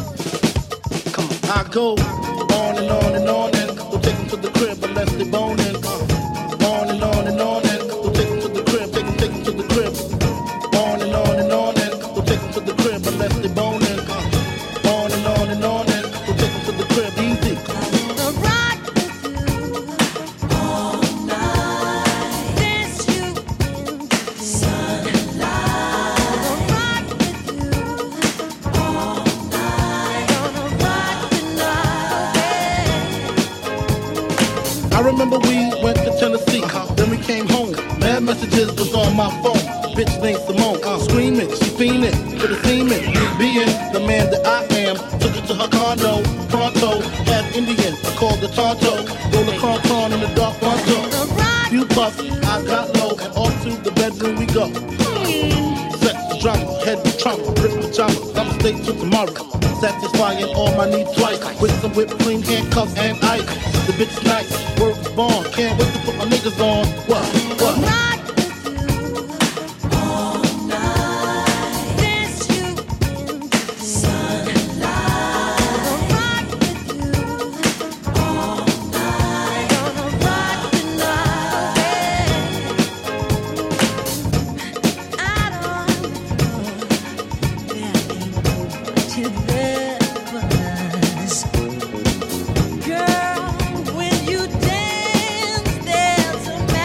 Speaker 14: I go on and on and on and we'll take them to the crib unless they boning. On and on and on and we'll take them to the crib, take them to the crib. On and on and on and we'll take them to the crib unless they boning. On and on and on and we'll take them to the crib easy. I remember we went to Tennessee, then we came home. Mad messages was on my phone. Bitch named Simone, screaming, she fiending for the semen. Being the man that I am, took her to her condo, pronto, half Indian, I called the Tonto. Roll the cron in the dark Tonto. Few puffs, I got low, and off to the bedroom we go. Sex, drama, head trauma, rip pajamas, I'ma stay till tomorrow. Satisfying all my needs twice, with some whipped cream, handcuffs, and ice. The bitch is nice, word is born, can't wait to put my niggas on. What?
Speaker 11: Girl, when you dance, there's a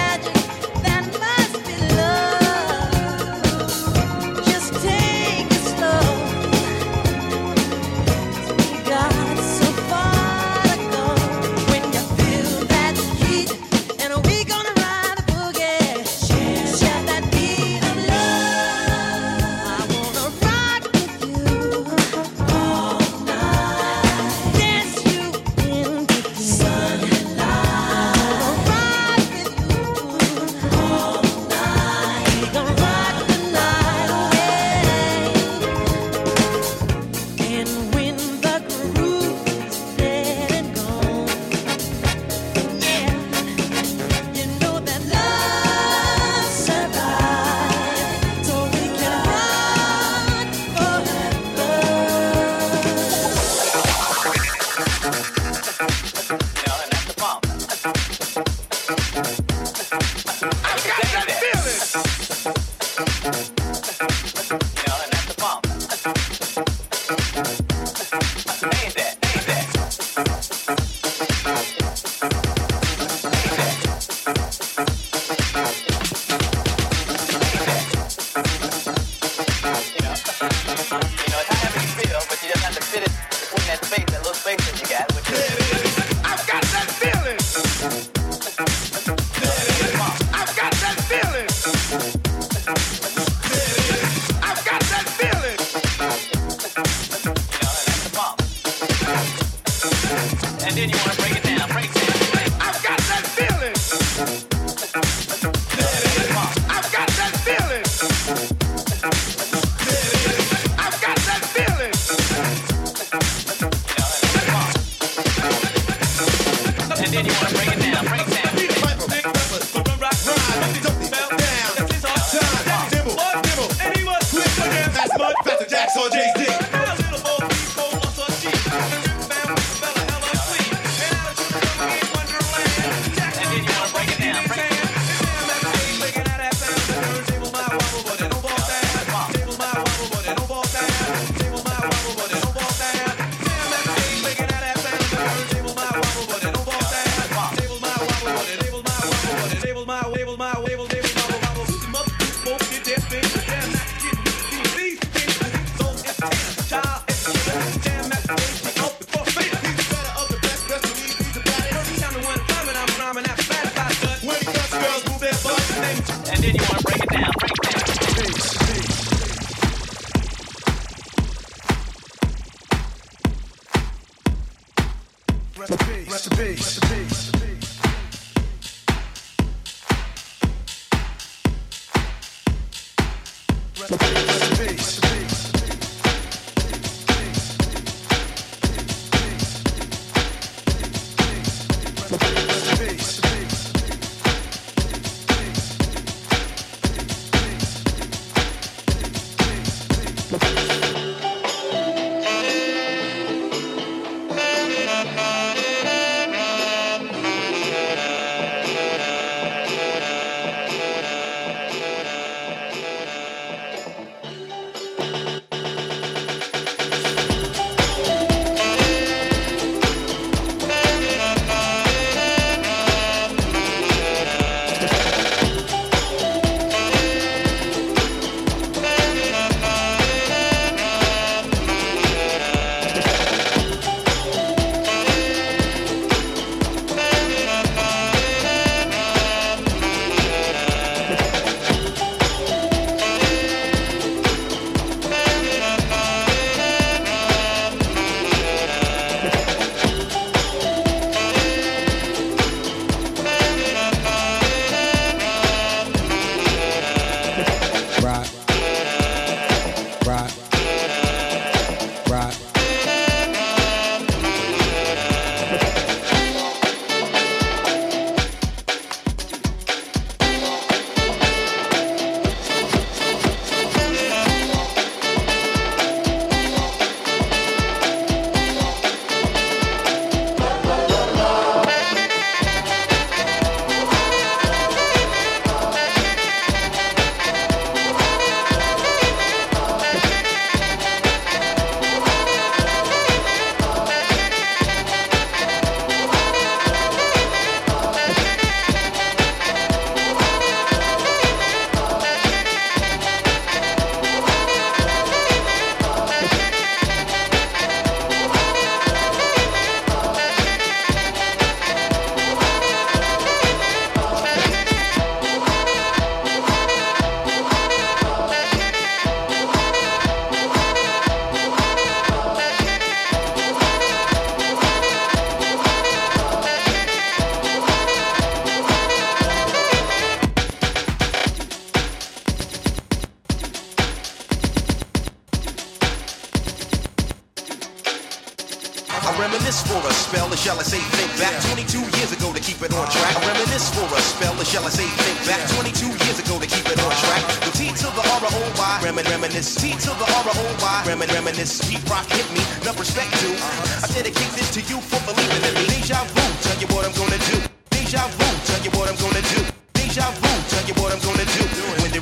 Speaker 9: reminisce for a spell, or shall I say think back 22 years ago to keep it on track. I reminisce for a spell, or shall I say think back 22 years ago to keep it on track. The T to the R-O-Y, reminisce. T to the R-O-Y, reminisce. Deep rock hit me, enough respect to. I dedicate this to you for believing in me. Deja vu, tell you what I'm gonna do. Deja vu, tell you what I'm gonna do. Deja vu.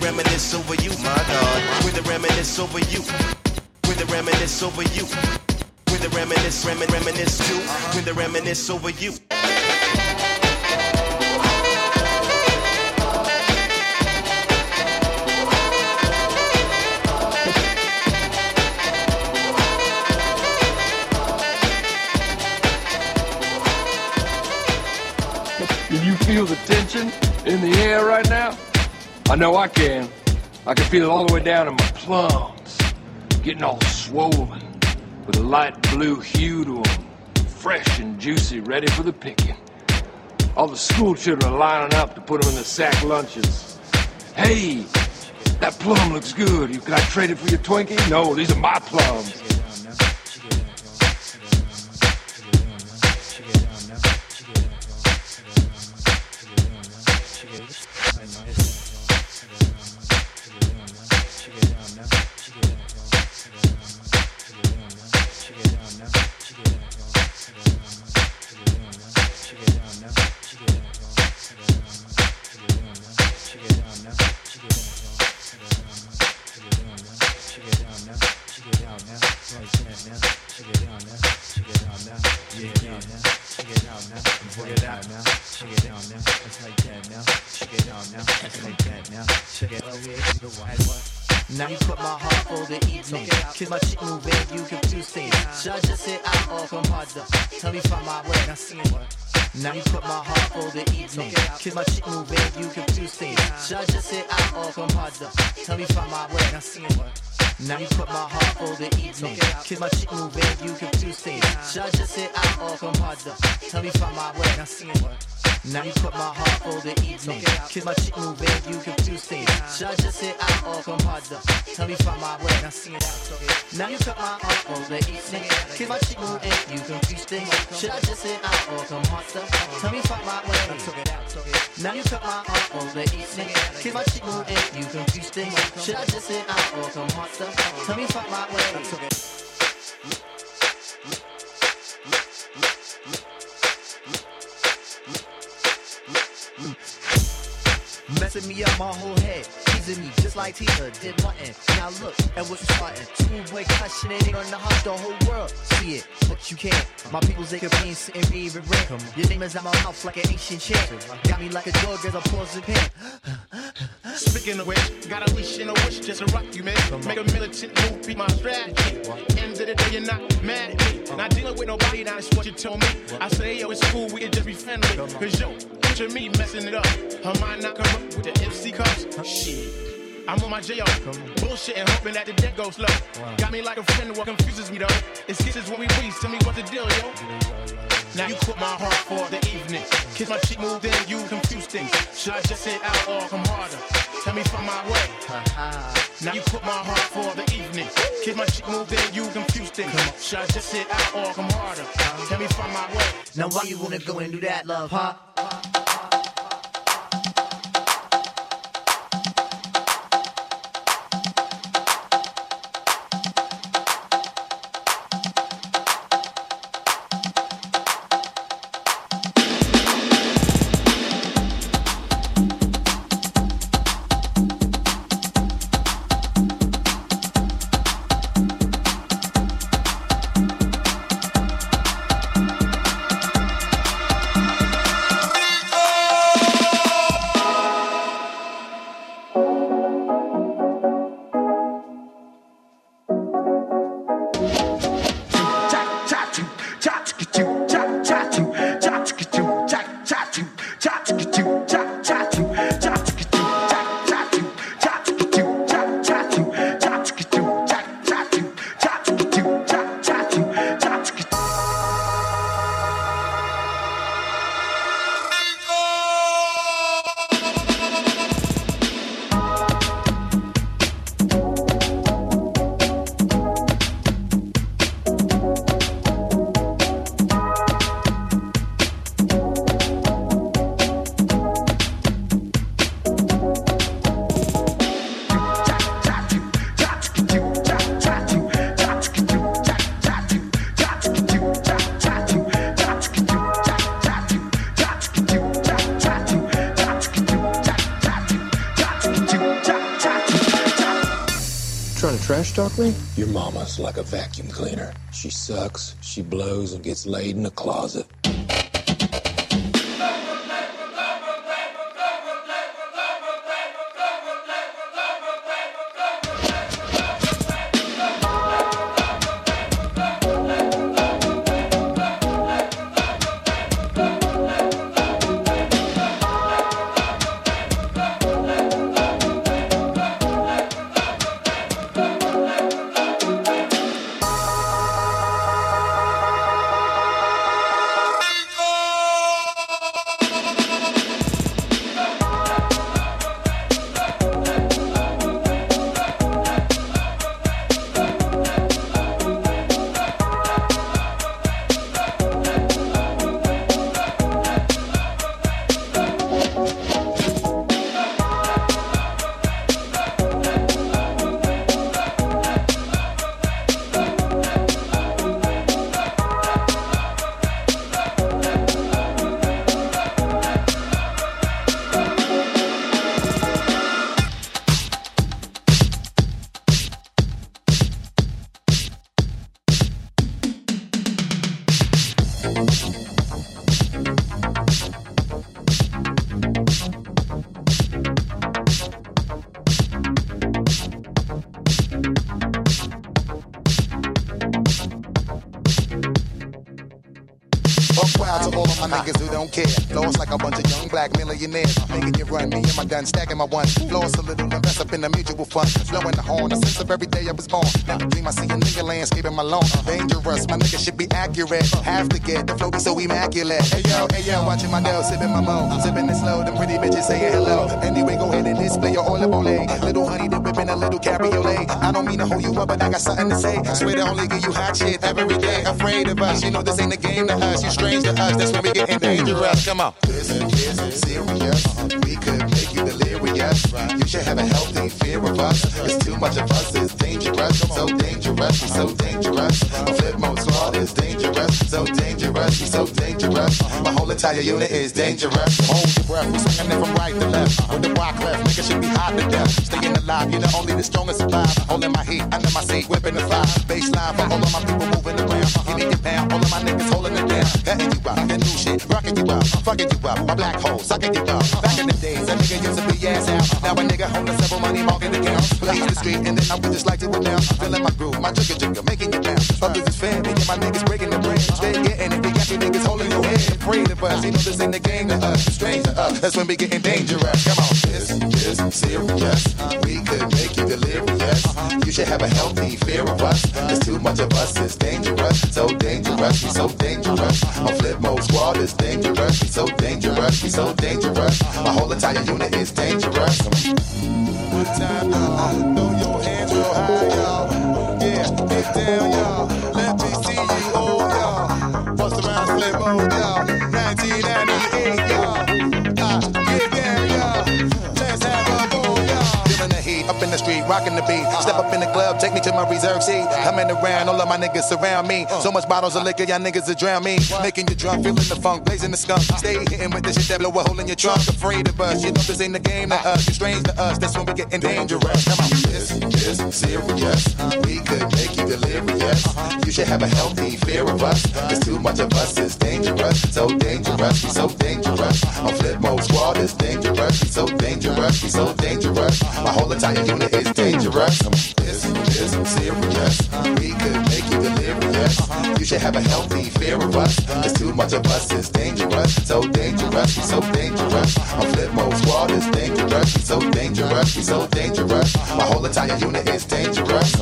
Speaker 9: reminisce over you, my God. With a reminisce over you. With a reminisce over you. With a reminisce too. With a reminisce over you.
Speaker 2: Can you feel the tension in the air right now? I know I can. I can feel it all the way down in my plums, getting all swollen with a light blue hue to them, fresh and juicy, ready for the picking. All the school children are lining up to put them in the sack lunches. Hey, that plum looks good. Can I trade it for your Twinkie? No, these are my plums.
Speaker 12: Now you put my heart for the evening. Kiss my chick move in, you confuse things. Should I just sit out or come harder? Tell me find my way, now see what? Now you put my heart for the evening. Kiss my chick move in, you confuse things. Should I just sit out or come harder? Tell me find my way, now see what? Now you put my heart for the evening. Kiss my chick move in, you confuse things. Should I just sit out or come harder? Tell me find my way, now see what? Now you put my heart for the evening. Kiss my chick move in, you confuse things. Should I just sit out or come harder? Tell me find my way, now see it out. Now you put my heart for the evening. Kiss my chick move in, you confuse things. Should I just sit out or come harder? Tell me find my way, now took it out. Now you put my heart for the evening. Kiss my chick move in, you confuse things. Should I just sit out or come harder? Tell me find my way, now took it out. Messing me up my whole head, teasing me just like Tina did nothing. Now look at what you starting. Schoolboy cushion it on the house, the whole world see it, but you can't. My people's they could be sitting even ring. Your name is out my mouth like an ancient chant. Got me like a dog as I pause the pen.
Speaker 16: Speaking of which, got a leash and a wish just to rock you, man. Make a militant move, be my strategy. End of the day, you're not mad at me. Not dealing with nobody, now that's what you told me. I say, yo, it's cool, we can just be friendly. Cause yo, picture me messing it up. Her mind not corrupt with the MC cups. Shit. I'm on my J.O. Bullshit and hoping that the deck goes slow. Got me like a friend, what confuses me though. It's kisses when we breathe, tell me what the deal, yo. Now you put my heart for the evening. Kiss my cheek, move in, you confuse things. Should I just sit out or come harder? Tell me find my way. Now you put my heart for the evening. Kiss my cheek, move in, you confuse things. Should I just sit out or come harder? Tell me find my way.
Speaker 12: Now why you wanna go and do that, love, huh?
Speaker 2: trash talk me? Your mama's like a vacuum cleaner. She sucks, she blows, and gets laid in a closet.
Speaker 8: Niggas who don't care. Lost like a bunch of young black millionaires. Making you run, me and my gun, stacking my ones. Lost a little, invest up in the mutual fund. Blowing the horn, the sense of every day I was born. Never dream I see a nigga landscaping my lawn. Dangerous, my nigga should be accurate. Have to get the flow be so immaculate. Hey yo, watching my dough, sipping my mo. Sipping it slow, them pretty bitches saying hello. Anyway, go ahead and display your olive oil. Little honey dip whipping a little cabriolet. I don't mean to hold you up, but I got something to say. Swear to only give you hot shit every day. Afraid of us, you know this ain't a game to us. You strange to us, that's when we getting dangerous. Come on. This is serious. We could make you delirious. You should have a healthy fear of us. It's too much of us, it's dangerous. So dangerous, we so dangerous. My flip mode squad is dangerous. So dangerous, we so dangerous. My whole entire unit is dangerous. Hold your breath, we swinging it from right to left. With the rock left, nigga should be hot to death. Staying alive, you know only the strongest survive. Holding my heat under my seat, whipping the fire. Baseline for all of my people moving around. Give me your pound, all of my niggas holding it down. Cutting you up, the new shit, rocking you up, fucking you up. My black hole, sucking you up. Back in the days, a nigga used to be ass out. Now a nigga holding several money market accounts. Blaze the street and then I would just like to it now. Feeling my groove, my jigger, making you bounce. Others is fair, me and my niggas breaking the bread. Stay getting it, we got you niggas holding your head. Afraid of us, you know this ain't the game to us. It's strange to us, that's when we getting dangerous. Come on, this is serious. We could make you delirious. You should have a healthy fear of us. There's too much of us, it's dangerous. So dangerous, we so dangerous. My flip mode squad is dangerous. We so dangerous, we so dangerous. My whole entire unit is dangerous. One time, throw your hands real high, y'all. Yeah, get down, y'all. Let me see you, oh, y'all. Bust around flip mode, y'all. 1998, y'all. Get down, y'all. Let's have a go, y'all. Feeling the heat, up in the street, rocking the beat. Step up in the club, take me to my reserve seat. Coming around, all of my niggas surround me. So much bottles of liquor, y'all niggas will drown me. Making you drunk, feeling the funk, blazing the skunk. Stay hitting with the shit that blow a hole in your trunk. Afraid of us, you know this ain't the game to us. You're strange to us, that's when we getting dangerous. Come on, this is serious. We could make you delirious. You should have a healthy fear of us. There's too much of us, it's dangerous. So dangerous, we so dangerous. My flip mode squad is dangerous. We so dangerous, we so dangerous. My whole entire unit is dangerous. This is serious. We could make you delirious. You should have a healthy fear of us. There's too much of us, it's dangerous. So dangerous, we so dangerous. My flip mode squad is dangerous. We so dangerous, we so dangerous. My whole entire unit is dangerous.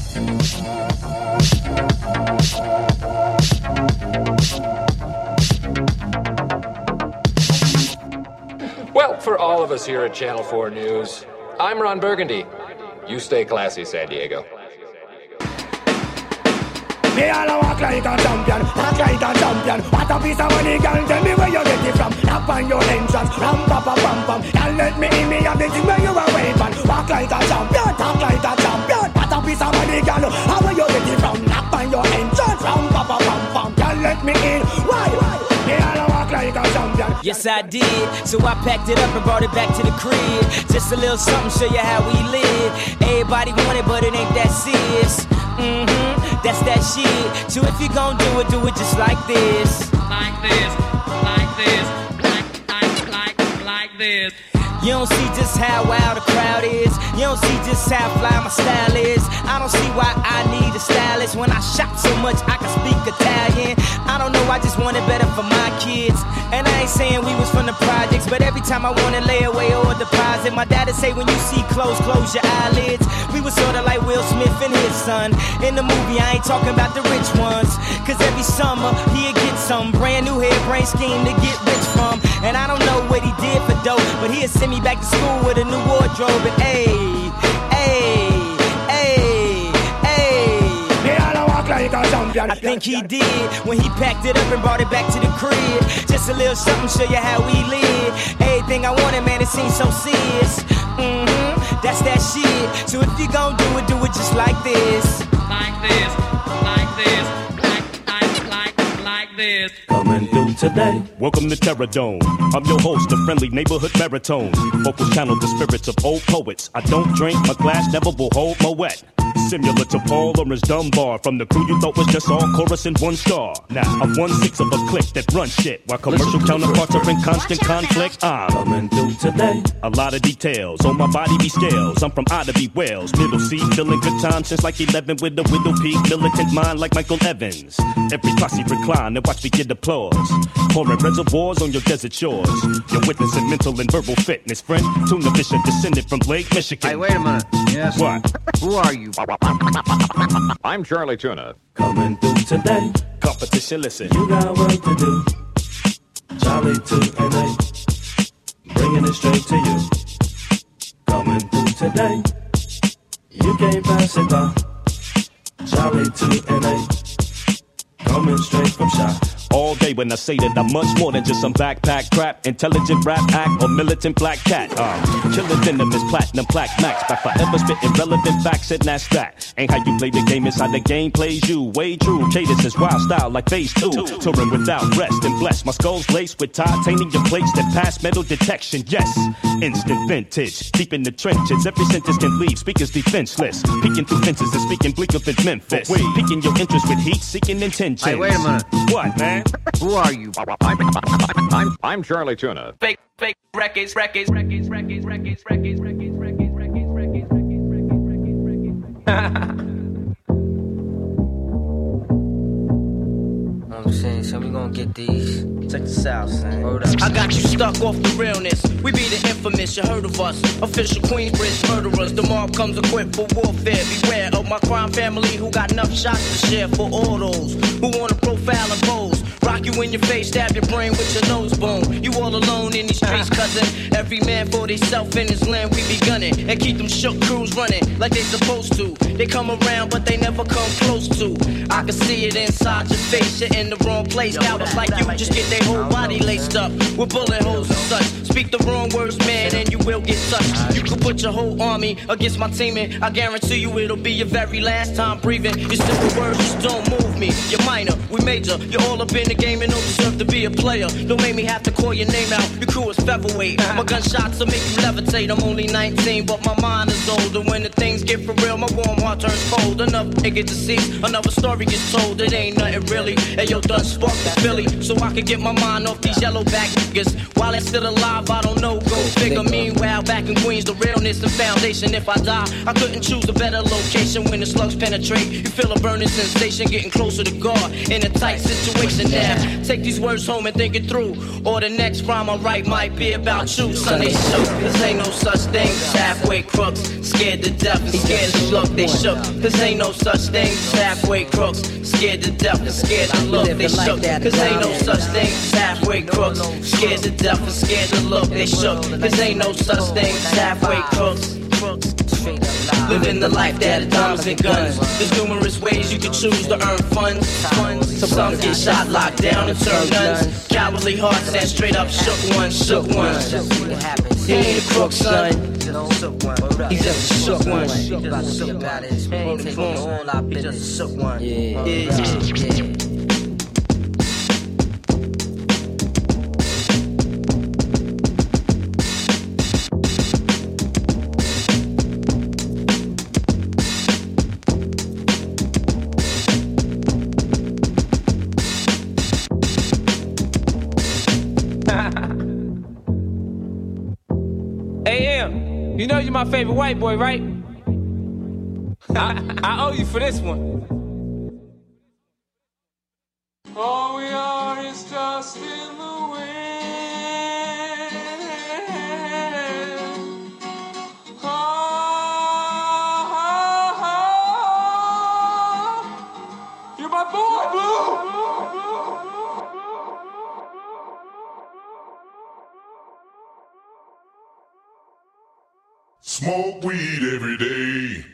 Speaker 5: Well, for all of us here at Channel 4 News, I'm Ron Burgundy. You stay classy, San Diego.
Speaker 17: Me all a walk like a champion, act like a champion. What a piece of money, girl, tell me where you get it from. Knock on your entrance, ram pa pa pam pam. Can't let me in, me have the thing where you are waving. Walk like a champion, talk like a champion. What a piece of money, girl, how where you get it from. Knock on your entrance, ram pa pa pam pam. Can't let me in, why? Me all a walk like a champion.
Speaker 18: Yes,
Speaker 13: Yes, I did. So I packed it up and brought it back to the crib. Just a little something, show you how we live. Everybody want it, but it ain't that serious. That's that shit. So if you gon' do it just like this. Like this, like this, like this. You don't see just how wild the crowd is. You don't see just how fly my style is. I don't see why I need a stylist. When I shop so much, I can speak Italian. I don't know, I just want it better for my kids. And I ain't saying we was from the projects, but every time I want to lay away or deposit, my dad'd say when you see close your eyelids. We was sorta like Will Smith and his son. In the movie, I ain't talking about the rich ones. Cause every summer, he'd get some brand new hairbrain scheme to get rich from. And I don't know what he did for dope, but he'd send me back to school with a new wardrobe. And I think he did when he packed it up and brought it back to the crib. Just a little something, show you how we live. Everything I wanted, man, it seems so serious. That's that shit. So if you gon' do it just like this. Like this, like this, like this.
Speaker 15: Coming through today. Welcome to Terror Dome. I'm your host, the friendly neighborhood baritone. Vocals channel the spirits of old poets. I don't drink, my glass never will hold my wet. Similar to Paul or his Dunbar. From the crew you thought was just all chorus and one star. Now I'm 1/6 of a clique that runs shit, while commercial counterparts are in constant conflict. I'm coming through today. A lot of details on my body be scales. I'm from Ida B. Wales, Middle C, feeling good time since like 11 with a Widow Peak, militant mind like Michael Evans. Every posse recline and watch me get applause. Pouring reservoirs on your desert shores. You're witnessing mental and verbal fitness, friend. Tuna Fisher descended from Lake Michigan.
Speaker 18: Hey, wait a minute. Yes.
Speaker 15: What?
Speaker 18: Who are you?
Speaker 19: I'm Charlie Tuna.
Speaker 15: Coming through today. Competition, listen. You got work to do. Charlie 2 and 8. Bringing it straight to you. Coming through today. You can't pass it by. Charlie 2 and 8. Coming straight from shop. All day when I say that I'm much more than just some backpack crap, intelligent rap act, or militant black cat. Killer venomous platinum plaque max, by forever spitting relevant facts, and that's that. Ain't how you play the game, it's how the game plays you. Way true, cadence is wild style like phase 2. Touring without rest and blessed. My skull's laced with titanium plates that pass metal detection. Yes, instant vintage, deep in the trenches. Every sentence can leave speakers defenseless. Peeking through fences and speaking bleaker than Memphis. Piquing your interest with heat-seeking intentions.
Speaker 18: Hey, wait a minute.
Speaker 15: What, man?
Speaker 18: Who are you?
Speaker 19: I'm Charlie Tuna.
Speaker 13: Fake records.
Speaker 18: I'm saying, so we gonna get these. Check this out, son. Hold up.
Speaker 13: I got you stuck off the realness. We be the infamous, you heard of us. Official Queensbridge murderers. The mob comes equipped for warfare. Beware of my crime family who got enough shots to share for all those who wanna profile and pose. Rock you in your face, stab your brain with your nose bone. You all alone in these streets, cousin. Every man for theyself in his land, we be gunning. And keep them shook crews running like they supposed to. They come around, but they never come close to. I can see it inside your face, you're in the wrong place. Cowards like you just get their whole body laced up with bullet holes and such. Speak the wrong words, man, and you will get touched. You could put your whole army against my team, and I guarantee you it'll be your very last time breathing. Your simple words just don't move me. You're minor, we major. You're all up in the game and don't deserve to be a player. Don't make me have to call your name out. Your crew is featherweight. My gunshots will make you levitate. I'm only 19, but my mind is older. When the things get for real, my warm heart turns cold. Enough niggas deceased, another story gets told. It ain't nothing really. Hey, yo, done spark the Philly, so I can get my mind off these yellow back niggas. While it's still alive, I don't know. Go figure. Meanwhile, back in Queens, the realness and foundation. If I die, I couldn't choose a better location. When the slugs penetrate, you feel a burning sensation, getting closer to God in a tight situation. Now, take these words home and think it through, or the next rhyme I write might be about you. Sunday shook, cause ain't no such thing as halfway crooks. Scared to death and scared to look, they shook. Cause ain't no such thing as halfway crooks. Scared to death and scared to look, they shook. Cause ain't no such thing as halfway crooks. Scared to death and scared to look, they shook. Cause ain't no such thing as halfway crooks. Living the life that is diamonds and guns. There's numerous ways you can choose to earn funds. Some get shot, locked down, and turn guns. Cowardly hearts and straight up shook ones. He ain't a crook, son. He's just a shook one. He's just a shook one. Yeah.
Speaker 1: You know you're my favorite white boy, right? I owe you for this one. All we are is dust in the wind. You're my boy, Blue.
Speaker 10: Smoke weed every day.